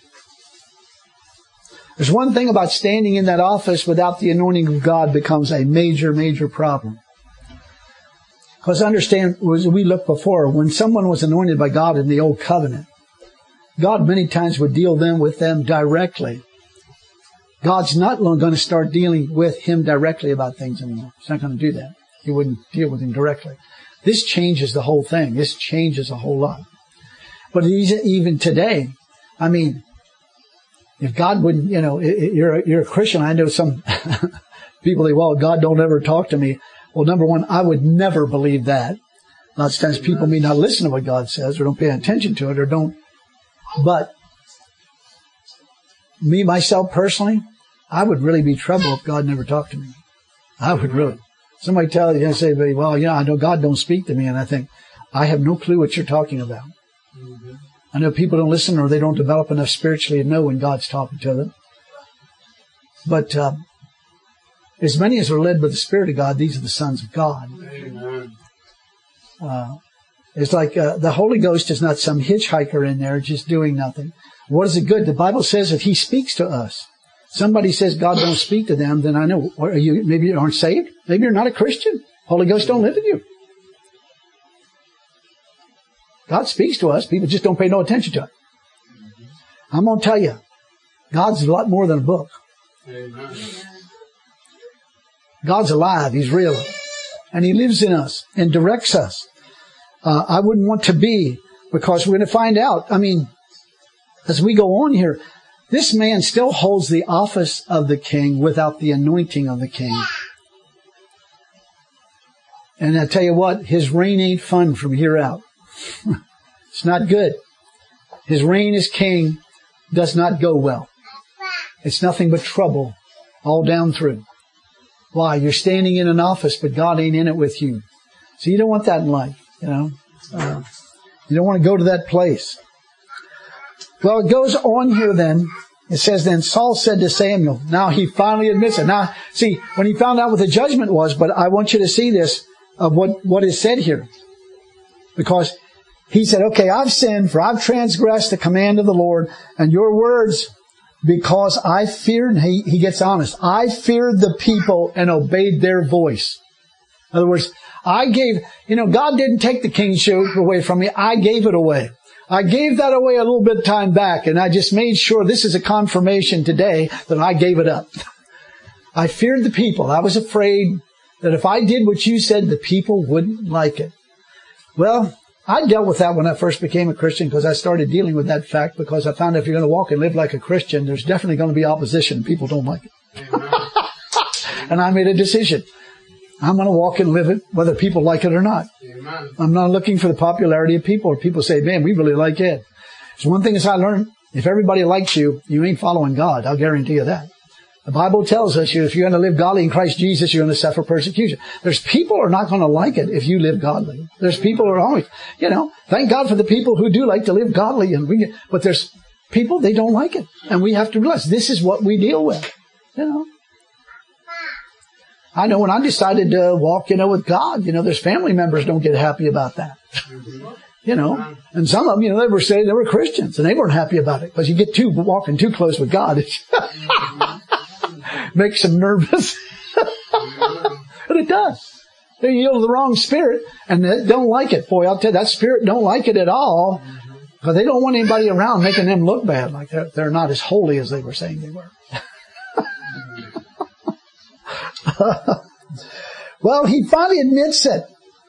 There's one thing about standing in that office without the anointing of God becomes a major, major problem. Because understand, as we looked before, when someone was anointed by God in the Old Covenant, God many times would deal them with them directly. God's not going to start dealing with him directly about things anymore. He's not going to do that. He wouldn't deal with him directly. This changes the whole thing. This changes a whole lot. But even today, I mean, if God wouldn't, you know, you're a, you're a Christian. I know some people say, well, God don't ever talk to me. Well, number one, I would never believe that. Lots of times people may not listen to what God says or don't pay attention to it or don't. But me, myself personally, I would really be trouble if God never talked to me. I would really. Somebody tell you and say, well, you know, I know God don't speak to me. And I think, I have no clue what you're talking about. Mm-hmm. I know people don't listen or they don't develop enough spiritually to know when God's talking to them. But uh, as many as are led by the Spirit of God, these are the sons of God. Amen. Uh, it's like uh, the Holy Ghost is not some hitchhiker in there just doing nothing. What is it good? The Bible says that He speaks to us. Somebody says God don't speak to them, then I know. Are you, maybe you aren't saved. Maybe you're not a Christian. Holy Ghost don't live in you. God speaks to us. People just don't pay no attention to it. I'm going to tell you, God's a lot more than a book. Amen. God's alive. He's real. And He lives in us and directs us. Uh, I wouldn't want to be, because we're going to find out. I mean, as we go on here, this man still holds the office of the king without the anointing of the king. And I tell you what, his reign ain't fun from here out. It's not good. his reign as king does not go well. It's nothing but trouble all down through. Why? You're standing in an office, but God ain't in it with you. So you don't want that in life, you know. Uh, you don't want to go to that place. Well, it goes on here then. It says, then Saul said to Samuel, now he finally admits it. Now, see, when he found out what the judgment was, but I want you to see this, of what, what is said here. Because he said, okay, I've sinned, for I've transgressed the command of the Lord, and your words, because I feared, he, he gets honest, I feared the people and obeyed their voice. In other words, I gave, you know, God didn't take the kingship away from me, I gave it away. I gave that away a little bit of time back, and I just made sure this is a confirmation today that I gave it up. I feared the people. I was afraid that if I did what you said, the people wouldn't like it. Well, I dealt with that when I first became a Christian, because I started dealing with that fact, because I found if you're going to walk and live like a Christian, there's definitely going to be opposition. People don't like it. And I made a decision. I'm going to walk and live it, whether people like it or not. Amen. I'm not looking for the popularity of people, or people say, man, we really like it. So one thing is I learned, if everybody likes you, you ain't following God. I'll guarantee you that. The Bible tells us you, if you're going to live godly in Christ Jesus, you're going to suffer persecution. There's people who are not going to like it if you live godly. There's people who are always, you know, thank God for the people who do like to live godly, and we, but there's people, they don't like it. And we have to realize this is what we deal with, you know. I know when I decided to walk, you know, with God, you know, there's family members don't get happy about that. You know, and some of them, you know, they were saying they were Christians and they weren't happy about it, because you get too, walking too close with God. It makes them nervous. But it does. They yield to the wrong spirit and they don't like it. Boy, I'll tell you, that spirit don't like it at all, because they don't want anybody around making them look bad, like they're, they're not as holy as they were saying they were. Well, he finally admits it.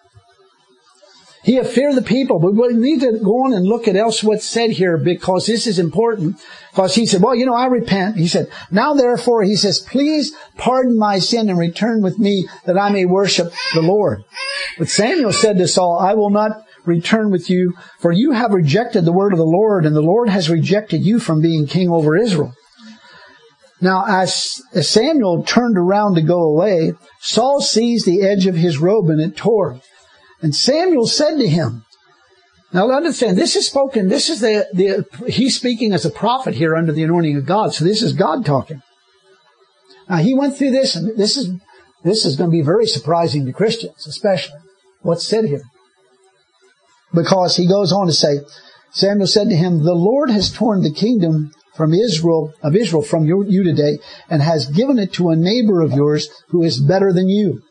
He had feared the people. But we need to go on and look at else what's said here, because this is important. Because he said, well, you know, I repent. He said, now therefore, he says, please pardon my sin and return with me that I may worship the Lord. But Samuel said to Saul, I will not return with you, for you have rejected the word of the Lord, and the Lord has rejected you from being king over Israel. Now, as Samuel turned around to go away, Saul seized the edge of his robe and it tore. And Samuel said to him, now understand, this is spoken, this is the, the, he's speaking as a prophet here under the anointing of God. So this is God talking. Now he went through this, and this is, this is going to be very surprising to Christians, especially what's said here. Because he goes on to say, Samuel said to him, the Lord has torn the kingdom from Israel, of Israel from you, you today, and has given it to a neighbor of yours who is better than you.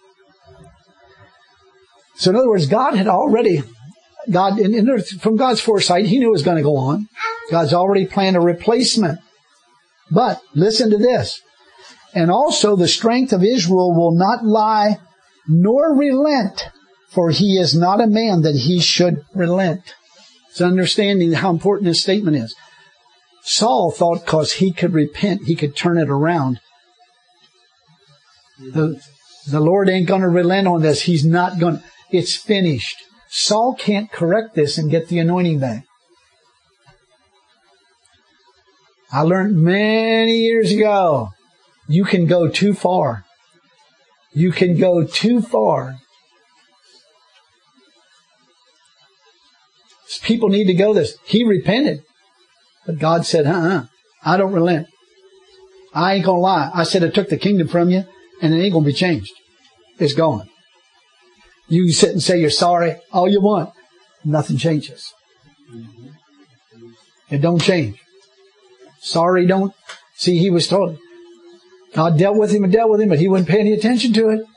So in other words, God had already, God, in, in, from God's foresight, He knew it was going to go on. God's already planned a replacement. But listen to this. And also the strength of Israel will not lie nor relent, for he is not a man that he should relent. It's understanding how important this statement is. Saul thought because he could repent, he could turn it around. The, the Lord ain't going to relent on this. He's not going to. It's finished. Saul can't correct this and get the anointing back. I learned many years ago, you can go too far. You can go too far. People need to go this. He repented. But God said, uh-uh, I don't relent. I ain't going to lie. I said I took the kingdom from you, and it ain't going to be changed. It's gone. You can sit and say you're sorry all you want. Nothing changes. It don't change. Sorry don't. See, he was told. God dealt with him and dealt with him, but he wasn't paying any attention to it.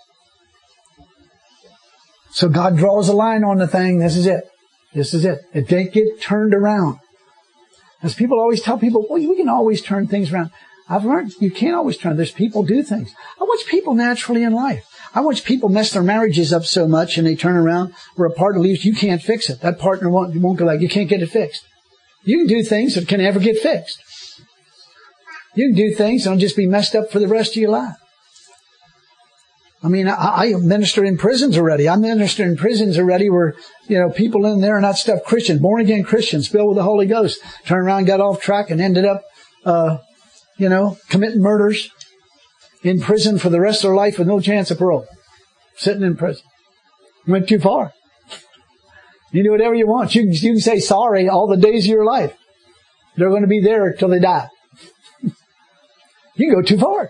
So God draws a line on the thing. This is it. This is it. It didn't get turned around. As people always tell people, well, we can always turn things around. I've learned you can't always turn. There's people do things. I watch people naturally in life. I watch people mess their marriages up so much and they turn around where a partner leaves, you can't fix it. That partner won't, won't go like, you can't get it fixed. You can do things that can never get fixed. You can do things that'll just be messed up for the rest of your life. I mean, I, I minister in prisons already. I minister in prisons already where, you know, people in there and that stuff, Christians, born again Christians, filled with the Holy Ghost, turned around, got off track and ended up, uh, you know, committing murders in prison for the rest of their life with no chance of parole. Sitting in prison. Went too far. You do whatever you want. You can, you can say sorry all the days of your life. They're going to be there till they die. You can go too far.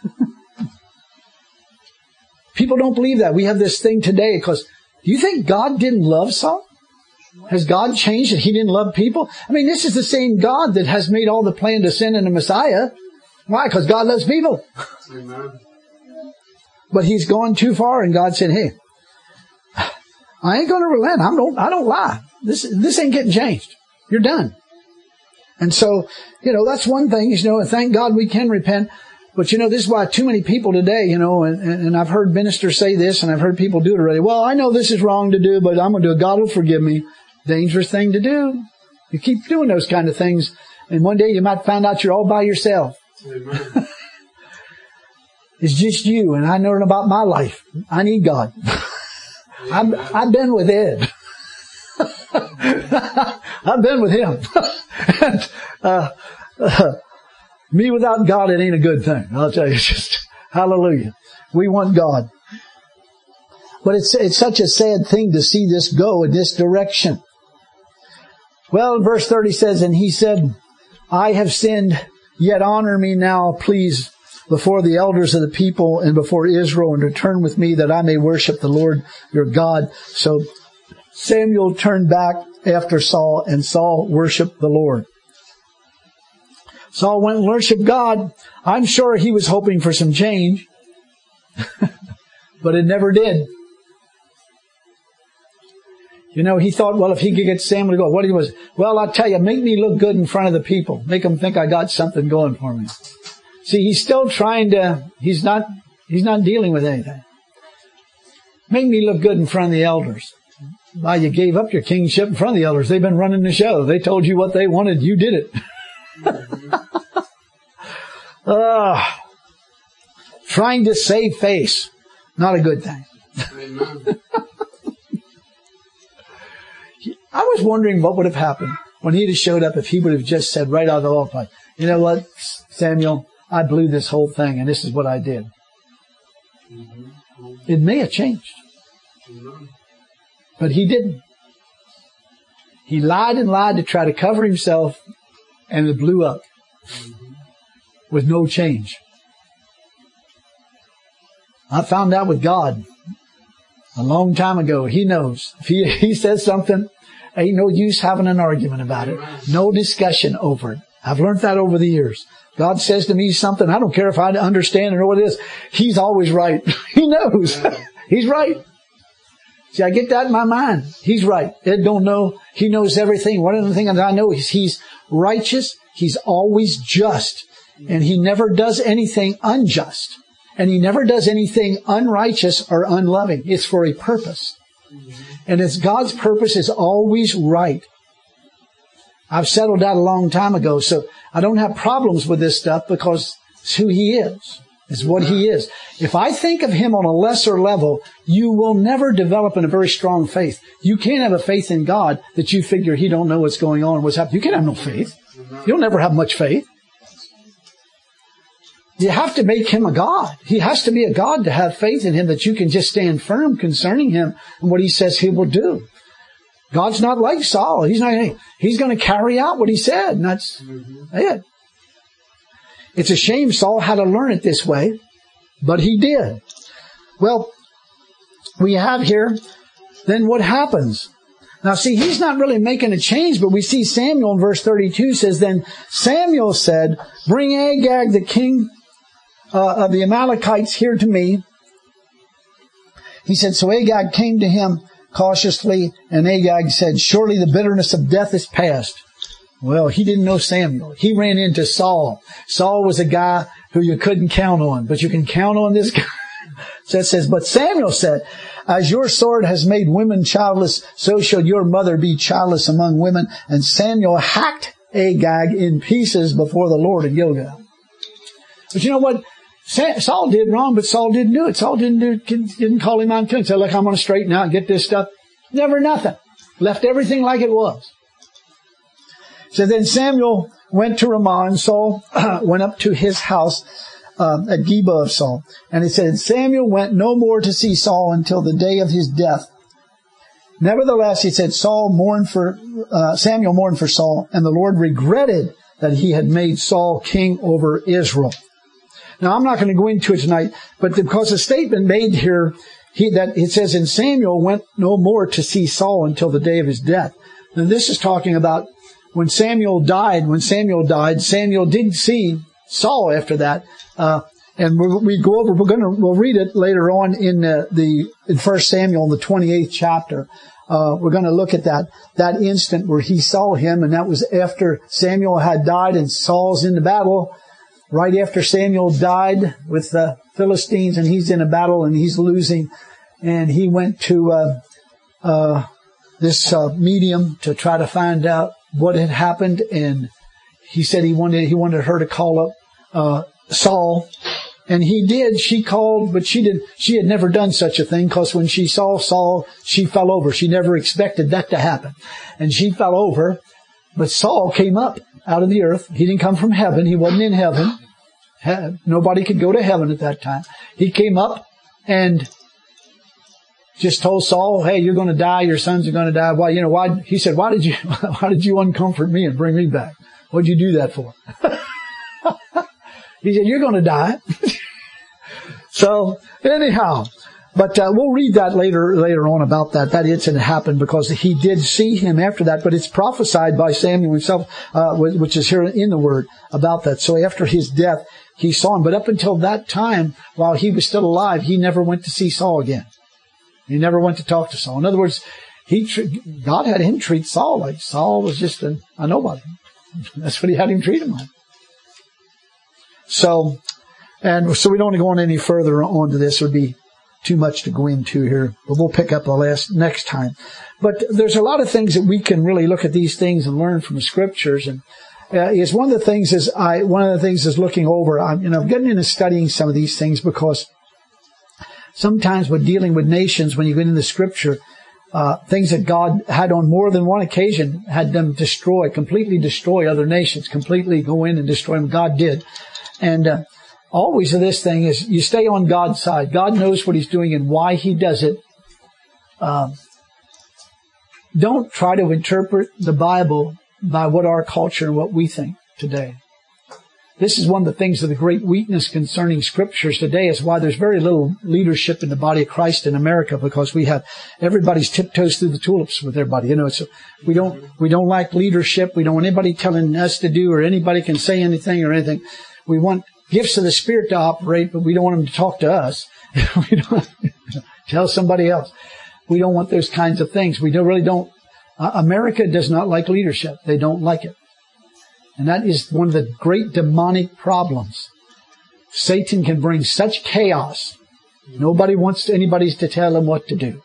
People don't believe that. We have this thing today because do you think God didn't love Saul? Has God changed that he didn't love people? I mean, this is the same God that has made all the plan to send in a Messiah. Why? Because God loves people. Amen. But he's gone too far and God said, hey, I ain't going to relent. I don't, I don't lie. This, this ain't getting changed. You're done. And so, you know, that's one thing, you know, and thank God we can repent. But, you know, this is why too many people today, you know, and, and I've heard ministers say this and I've heard people do it already. Well, I know this is wrong to do, but I'm going to do it. God will forgive me. Dangerous thing to do. You keep doing those kind of things. And one day you might find out you're all by yourself. Amen. It's just you. And I know about my life. I need God. I'm, I've been with Ed. I've been with him. and, uh, uh, me without God, it ain't a good thing. I'll tell you, just hallelujah. We want God. But it's, it's such a sad thing to see this go in this direction. Well, verse thirty says, and he said, I have sinned, yet honor me now, please, before the elders of the people and before Israel, and return with me that I may worship the Lord your God. So Samuel turned back after Saul, and Saul worshiped the Lord. Saul went and worshiped God. I'm sure he was hoping for some change, but it never did. You know, he thought, well, if he could get Samuel to go, what he was, well, I'll tell you, make me look good in front of the people. Make them think I got something going for me. See, he's still trying to, he's not, he's not dealing with anything. Make me look good in front of the elders. Well, you gave up your kingship in front of the elders. They've been running the show. They told you what they wanted. You did it. uh, trying to save face. Not a good thing. Amen. I was wondering what would have happened when he'd have showed up if he would have just said right out of the open, you know what, Samuel, I blew this whole thing and this is what I did. Mm-hmm. It may have changed. Mm-hmm. But he didn't. He lied and lied to try to cover himself, and it blew up mm-hmm. with no change. I found out with God a long time ago. He knows. If he, he says something, ain't no use having an argument about it. No discussion over it. I've learned that over the years. God says to me something, I don't care if I understand or know what it is. He's always right. He knows. He's right. See, I get that in my mind. He's right. Ed don't know. He knows everything. One of the things I know is he's righteous. He's always just. And he never does anything unjust. And he never does anything unrighteous or unloving. It's for a purpose. And it's God's purpose is always right. I've settled that a long time ago, so I don't have problems with this stuff because it's who he is. It's what he is. If I think of him on a lesser level, you will never develop in a very strong faith. You can't have a faith in God that you figure he don't know what's going on, what's happening. You can't have no faith. You'll never have much faith. You have to make him a God. He has to be a God to have faith in him that you can just stand firm concerning him and what he says he will do. God's not like Saul. He's not, he's going to carry out what he said, and that's it. It's a shame Saul had to learn it this way, but he did. Well, we have here, then what happens? Now see, he's not really making a change, but we see Samuel in verse thirty-two says, then Samuel said, bring Agag, the king uh, of the Amalekites, here to me. He said, so Agag came to him cautiously, and Agag said, surely the bitterness of death is past. Well, he didn't know Samuel. He ran into Saul. Saul was a guy who you couldn't count on, but you can count on this guy. So it says, but Samuel said, as your sword has made women childless, so shall your mother be childless among women. And Samuel hacked Agag in pieces before the Lord in Gilgal. But you know what? Saul did wrong, but Saul didn't do it. Saul didn't do, didn't call him out and say, look, I'm going to straighten out and get this stuff. Never nothing. Left everything like it was. So then Samuel went to Ramah, and Saul went up to his house um, at Geba of Saul. And it said, Samuel went no more to see Saul until the day of his death. Nevertheless, he said, Saul mourned for uh, Samuel mourned for Saul, and the Lord regretted that he had made Saul king over Israel. Now, I'm not going to go into it tonight, but because the statement made here, he, that it says, and Samuel went no more to see Saul until the day of his death. And this is talking about when Samuel died. When Samuel died, Samuel didn't see Saul after that. Uh, and we, we go over, we're going to, we'll read it later on in uh, the, in First Samuel in the twenty-eighth chapter. Uh, we're going to look at that, that instant where he saw him, and that was after Samuel had died and Saul's in the battle. Right after Samuel died with the Philistines, and he's in a battle and he's losing, and he went to uh, uh, this uh, medium to try to find out what had happened, and he said he wanted he wanted her to call up uh, Saul, and he did. She called, but she did. She had never done such a thing, because when she saw Saul, she fell over. She never expected that to happen, and she fell over. But Saul came up out of the earth. He didn't come from heaven. He wasn't in heaven. Nobody could go to heaven at that time. He came up and just told Saul, "Hey, you're going to die. Your sons are going to die." Why? You know why? He said, "Why did you? Why did you uncomfort me and bring me back? What'd you do that for?" He said, "You're going to die." So anyhow, but uh, we'll read that later later on about that. That incident happened because he did see him after that, but it's prophesied by Samuel himself, uh, which is here in the Word about that. So after his death, he saw him. But up until that time, while he was still alive, he never went to see Saul again. He never went to talk to Saul. In other words, he God had him treat Saul like Saul was just a, a nobody. That's what he had him treat him like. So, and so we don't want to go on any further onto this. It would be too much to go into here, but we'll pick up the last next time. But there's a lot of things that we can really look at these things and learn from the scriptures. And uh, is one of the things is I one of the things is looking over. I'm you know getting into studying some of these things, because sometimes when dealing with nations, when you get into scripture, uh, things that God had on more than one occasion had them destroy, completely destroy other nations, completely go in and destroy them. God did, and. Uh, Always this thing is you stay on God's side. God knows what He's doing and why He does it. Um, don't try to interpret the Bible by what our culture and what we think today. This is one of the things of the great weakness concerning scriptures today, is why there's very little leadership in the body of Christ in America, because we have everybody's tiptoes through the tulips with everybody. You know, so we don't we don't like leadership. We don't want anybody telling us to do, or anybody can say anything or anything. We want gifts of the Spirit to operate, but we don't want them to talk to us. We don't tell somebody else. We don't want those kinds of things. We don't really don't. Uh, America does not like leadership. They don't like it. And that is one of the great demonic problems. Satan can bring such chaos. Nobody wants anybody to tell them what to do.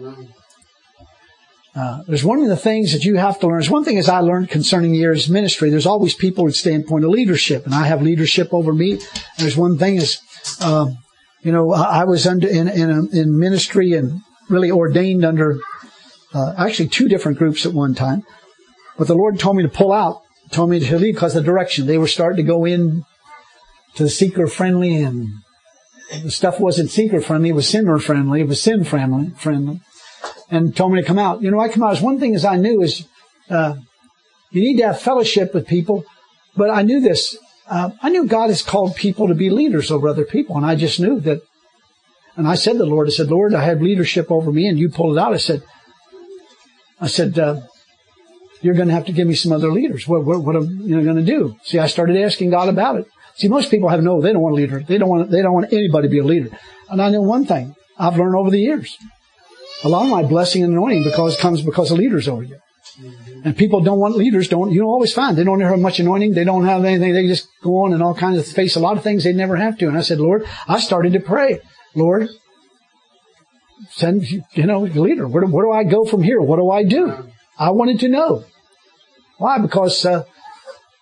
Uh, there's one of the things that you have to learn. There's one thing as I learned concerning the area's ministry. There's always people at the standpoint of leadership, and I have leadership over me. And there's one thing is, um, you know, I was under in in, a, in ministry and really ordained under uh, actually two different groups at one time. But the Lord told me to pull out, told me to leave because of the direction. They were starting to go in to the seeker friendly, and the stuff wasn't seeker friendly. It was sinner friendly. It was sin friendly. friendly. And told me to come out. You know, I come out. As one thing as I knew is, uh, you need to have fellowship with people. But I knew this. Uh, I knew God has called people to be leaders over other people. And I just knew that. And I said to the Lord, I said, Lord, I have leadership over me, and you pulled it out. I said, I said, uh, you're going to have to give me some other leaders. What, what, what am you going to do? See, I started asking God about it. See, most people have no, they don't want a leader. They don't want, they don't want anybody to be a leader. And I know one thing I've learned over the years. A lot of my blessing and anointing because comes because of leaders over you. Mm-hmm. And people don't want leaders. Don't you don't always find they don't have much anointing. They don't have anything. They just go on and all kinds of face a lot of things they never have to. And I said, Lord, I started to pray, Lord, send you know a leader. Where do, where do I go from here? What do I do? I wanted to know. Why? Because uh,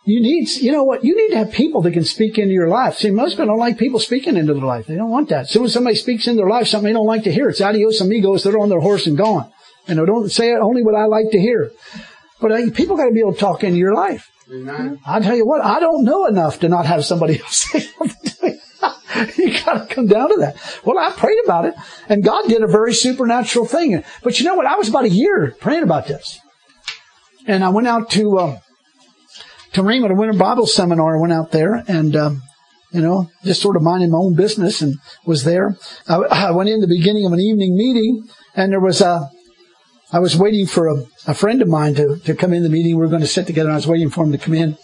You need, you know what? You need to have people that can speak into your life. See, most people don't like people speaking into their life. They don't want that. As soon as somebody speaks into their life, something they don't like to hear, it's adios amigos. They're on their horse and gone. And they don't say only what I like to hear. But uh, people got to be able to talk into your life. Amen. I tell you what, I don't know enough to not have somebody else say something to me. You got to come down to that. Well, I prayed about it, and God did a very supernatural thing. But you know what? I was about a year praying about this. And I went out to... Uh, To Rhema, a winter Bible seminar. I went out there and, um, you know, just sort of minding my own business and was there. I, I went in the beginning of an evening meeting and there was a, I was waiting for a, a friend of mine to, to come in the meeting. We were going to sit together and I was waiting for him to come in.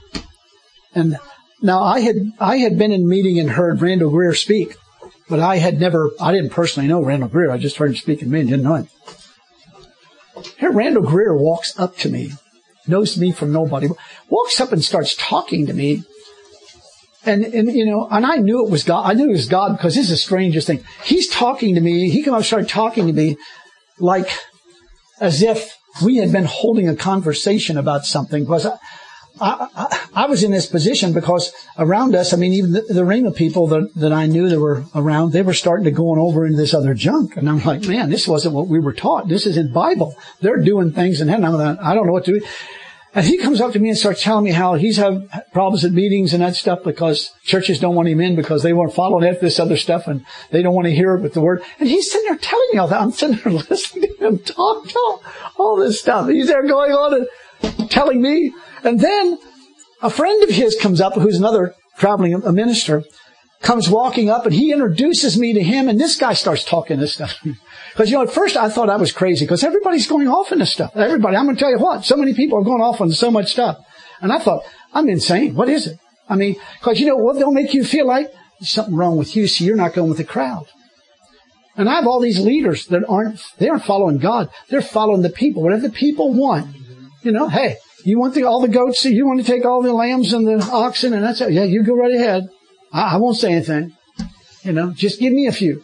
And now I had, I had been in a meeting and heard Randall Greer speak, but I had never, I didn't personally know Randall Greer. I just heard him speak in me and didn't know him. Here Randall Greer walks up to me. Knows me from nobody, walks up and starts talking to me. And, and, you know, and I knew it was God. I knew it was God because this is the strangest thing. He's talking to me. He came up and started talking to me like as if we had been holding a conversation about something. Because I, I, I, I was in this position because around us, I mean, even the, the Rhema people that, that I knew that were around, they were starting to go over into this other junk. And I'm like, man, this wasn't what we were taught. This is in Bible. They're doing things in heaven. I'm like, I don't know what to do. And he comes up to me and starts telling me how he's had problems at meetings and that stuff because churches don't want him in because they weren't following after this other stuff and they don't want to hear it with the word. And he's sitting there telling me all that. I'm sitting there listening to him talk, talk, all this stuff. He's there going on and telling me. And then a friend of his comes up, who's another traveling a minister, comes walking up and he introduces me to him. And this guy starts talking this stuff. Because, you know, at first I thought I was crazy because everybody's going off in this stuff. Everybody, I'm going to tell you what, so many people are going off on so much stuff. And I thought, I'm insane. What is it? I mean, because, you know, what they'll make you feel like there's something wrong with you, so you're not going with the crowd. And I have all these leaders that aren't, they aren't following God. They're following the people. Whatever the people want. You know, hey, you want the, all the goats, you want to take all the lambs and the oxen, and that's it. Yeah, you go right ahead. I, I won't say anything. You know, just give me a few.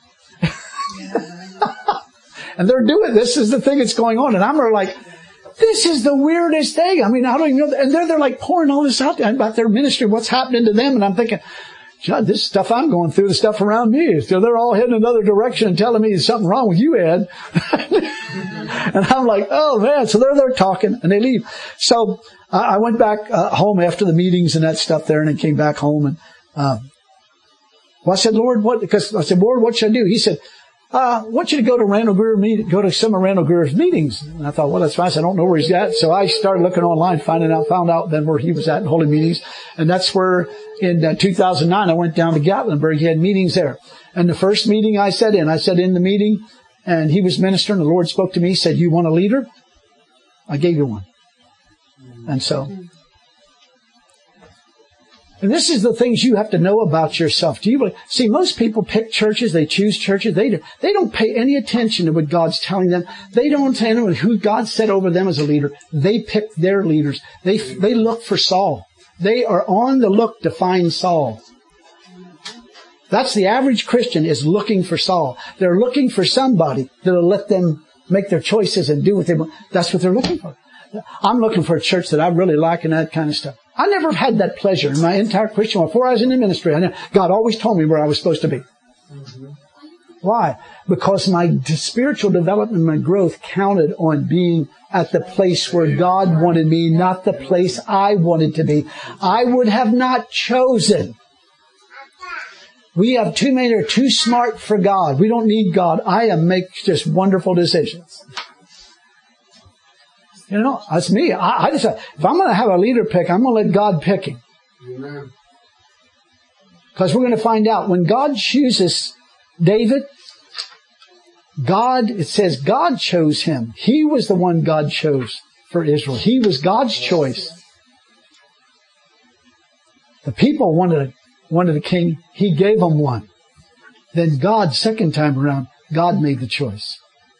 And they're doing, this is the thing that's going on. And I'm like, this is the weirdest thing. I mean, I don't even know. And they're, they're like pouring all this out about their ministry, what's happening to them. And I'm thinking, God, this stuff I'm going through, the stuff around me. So they're all heading another direction and telling me there's something wrong with you, Ed. And I'm like, oh man. So they're there talking and they leave. So uh, I went back uh, home after the meetings and that stuff there and then came back home. And, um, well, I said, Lord, what, because I said, Lord, what should I do? He said, Uh, I want you to go to Randall Greer meet, go to some of Randall Greer's meetings. And I thought, well, that's fine. I don't know where he's at. So I started looking online, finding out, found out then where he was at in holy meetings. And that's where in uh, two thousand nine, I went down to Gatlinburg. He had meetings there. And the first meeting I sat in, I sat in the meeting and he was ministering. The Lord spoke to me, said, you want a leader? I gave you one. And so, and this is the things you have to know about yourself. Do you see? Most people pick churches, they choose churches. They do, they don't pay any attention to what God's telling them. They don't tell them who God set over them as a leader. They pick their leaders. They they look for Saul. They are on the look to find Saul. That's the average Christian is looking for Saul. They're looking for somebody that'll let them make their choices and do what they want. That's what they're looking for. I'm looking for a church that I really like and that kind of stuff. I never had that pleasure in my entire Christian life. Before I was in the ministry, I never, God always told me where I was supposed to be. Mm-hmm. Why? Because my spiritual development, my growth counted on being at the place where God wanted me, not the place I wanted to be. I would have not chosen. We have too many that are too smart for God. We don't need God. I am make just wonderful decisions. You know, that's me. I, I just, if I'm going to have a leader pick, I'm going to let God pick him. Amen. Because we're going to find out when God chooses David, God, it says God chose him. He was the one God chose for Israel. He was God's choice. The people wanted, wanted a king. He gave them one. Then God, second time around, God made the choice.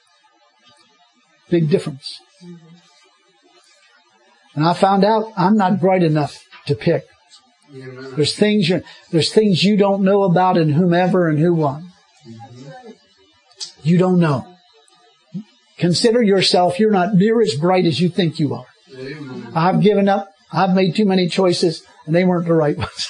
Big difference. And I found out I'm not bright enough to pick. Amen. There's things you there's things you don't know about in whomever and who what. Mm-hmm. You don't know. Consider yourself. You're not near as bright as you think you are. Amen. I've given up. I've made too many choices and they weren't the right ones.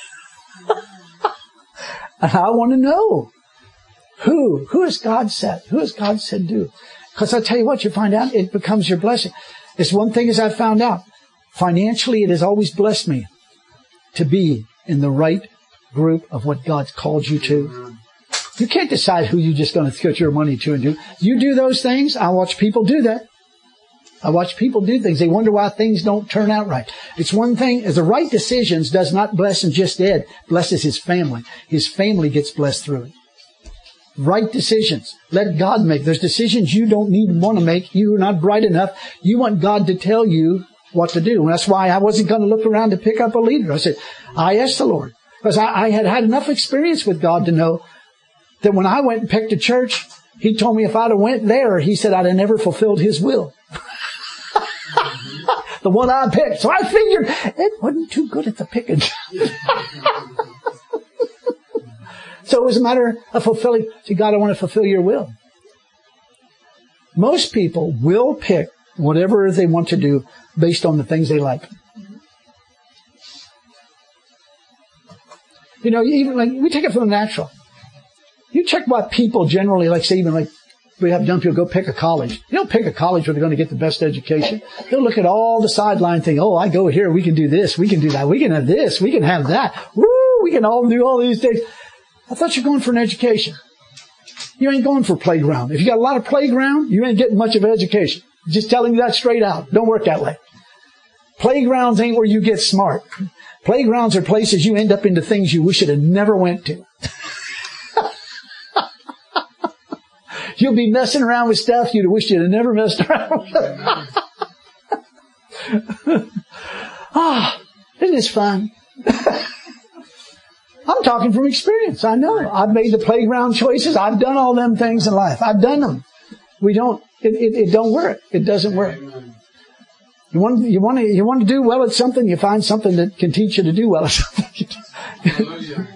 And I want to know who, who has God said? Who has God said do? Because I tell you what, you find out it becomes your blessing. It's one thing as I've found out. Financially, it has always blessed me to be in the right group of what God's called you to. You can't decide who you're just going to put your money to and do. You do those things. I watch people do that. I watch people do things. They wonder why things don't turn out right. It's one thing, as the right decisions does not bless and just Ed, blesses his family. His family gets blessed through it. Right decisions. Let God make. There's decisions you don't need and want to make. You're not bright enough. You want God to tell you what to do. And that's why I wasn't going to look around to pick up a leader. I said, I asked the Lord. Because I, I had had enough experience with God to know that when I went and picked a church, He told me if I'd have went there, He said I'd have never fulfilled His will. The one I picked. So I figured it wasn't too good at the picking. So it was a matter of fulfilling. See, God, I want to fulfill your will. Most people will pick whatever they want to do based on the things they like. You know, even like we take it from the natural. You check what people generally like. Say even like we have young people go pick a college. You don't pick a college where they're going to get the best education. They'll look at all the sideline thing. Oh, I go here. We can do this. We can do that. We can have this. We can have that. Woo! We can all do all these things. I thought you're going for an education. You ain't going for playground. If you got a lot of playground, you ain't getting much of an education. Just telling you that straight out. Don't work that way. Playgrounds ain't where you get smart. Playgrounds are places you end up into things you wish you'd have never went to. You'll be messing around with stuff you'd have wished you'd have never messed around with. Ah, isn't this fun? I'm talking from experience. I know. I've made the playground choices. I've done all them things in life. I've done them. We don't, it, it, it don't work. It doesn't work. You want, you want to, you want to do well at something, you find something that can teach you to do well at something. Hallelujah.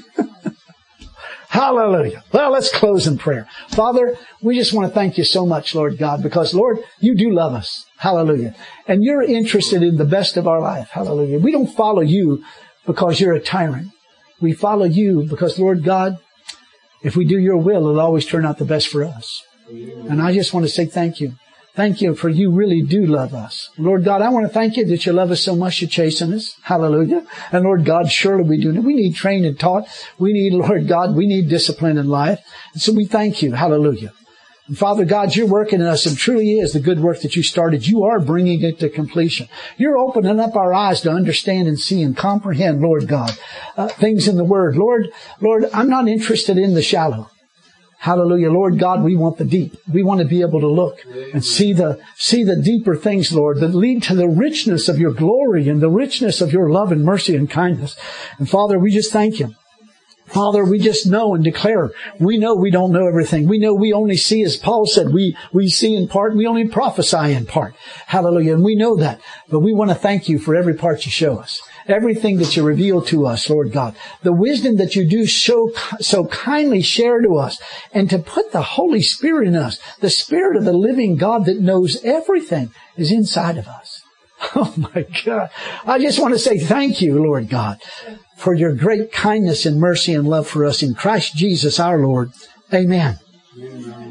Hallelujah. Well, let's close in prayer. Father, we just want to thank you so much, Lord God, because, Lord, you do love us. Hallelujah. And you're interested in the best of our life. Hallelujah. We don't follow you because you're a tyrant. We follow you because, Lord God, if we do your will, it'll always turn out the best for us. And I just want to say thank you. Thank you for you really do love us. Lord God, I want to thank you that you love us so much you chasten us. Hallelujah. And Lord God, surely we do. We need trained and taught. We need, Lord God, we need discipline in life. And so we thank you. Hallelujah. And Father God, you're working in us and truly is the good work that you started. You are bringing it to completion. You're opening up our eyes to understand and see and comprehend, Lord God, uh, things in the Word. Lord, Lord, I'm not interested in the shallow. Hallelujah. Lord God, we want the deep. We want to be able to look and see the, see the deeper things, Lord, that lead to the richness of your glory and the richness of your love and mercy and kindness. And Father, we just thank you. Father, we just know and declare, we know we don't know everything. We know we only see, as Paul said, we, we see in part, we only prophesy in part. Hallelujah. And we know that. But we want to thank you for every part you show us. Everything that you reveal to us, Lord God. The wisdom that you do so, so kindly share to us. And to put the Holy Spirit in us. The Spirit of the living God that knows everything is inside of us. Oh my God. I just want to say thank you, Lord God, for your great kindness and mercy and love for us in Christ Jesus our Lord. Amen. Amen.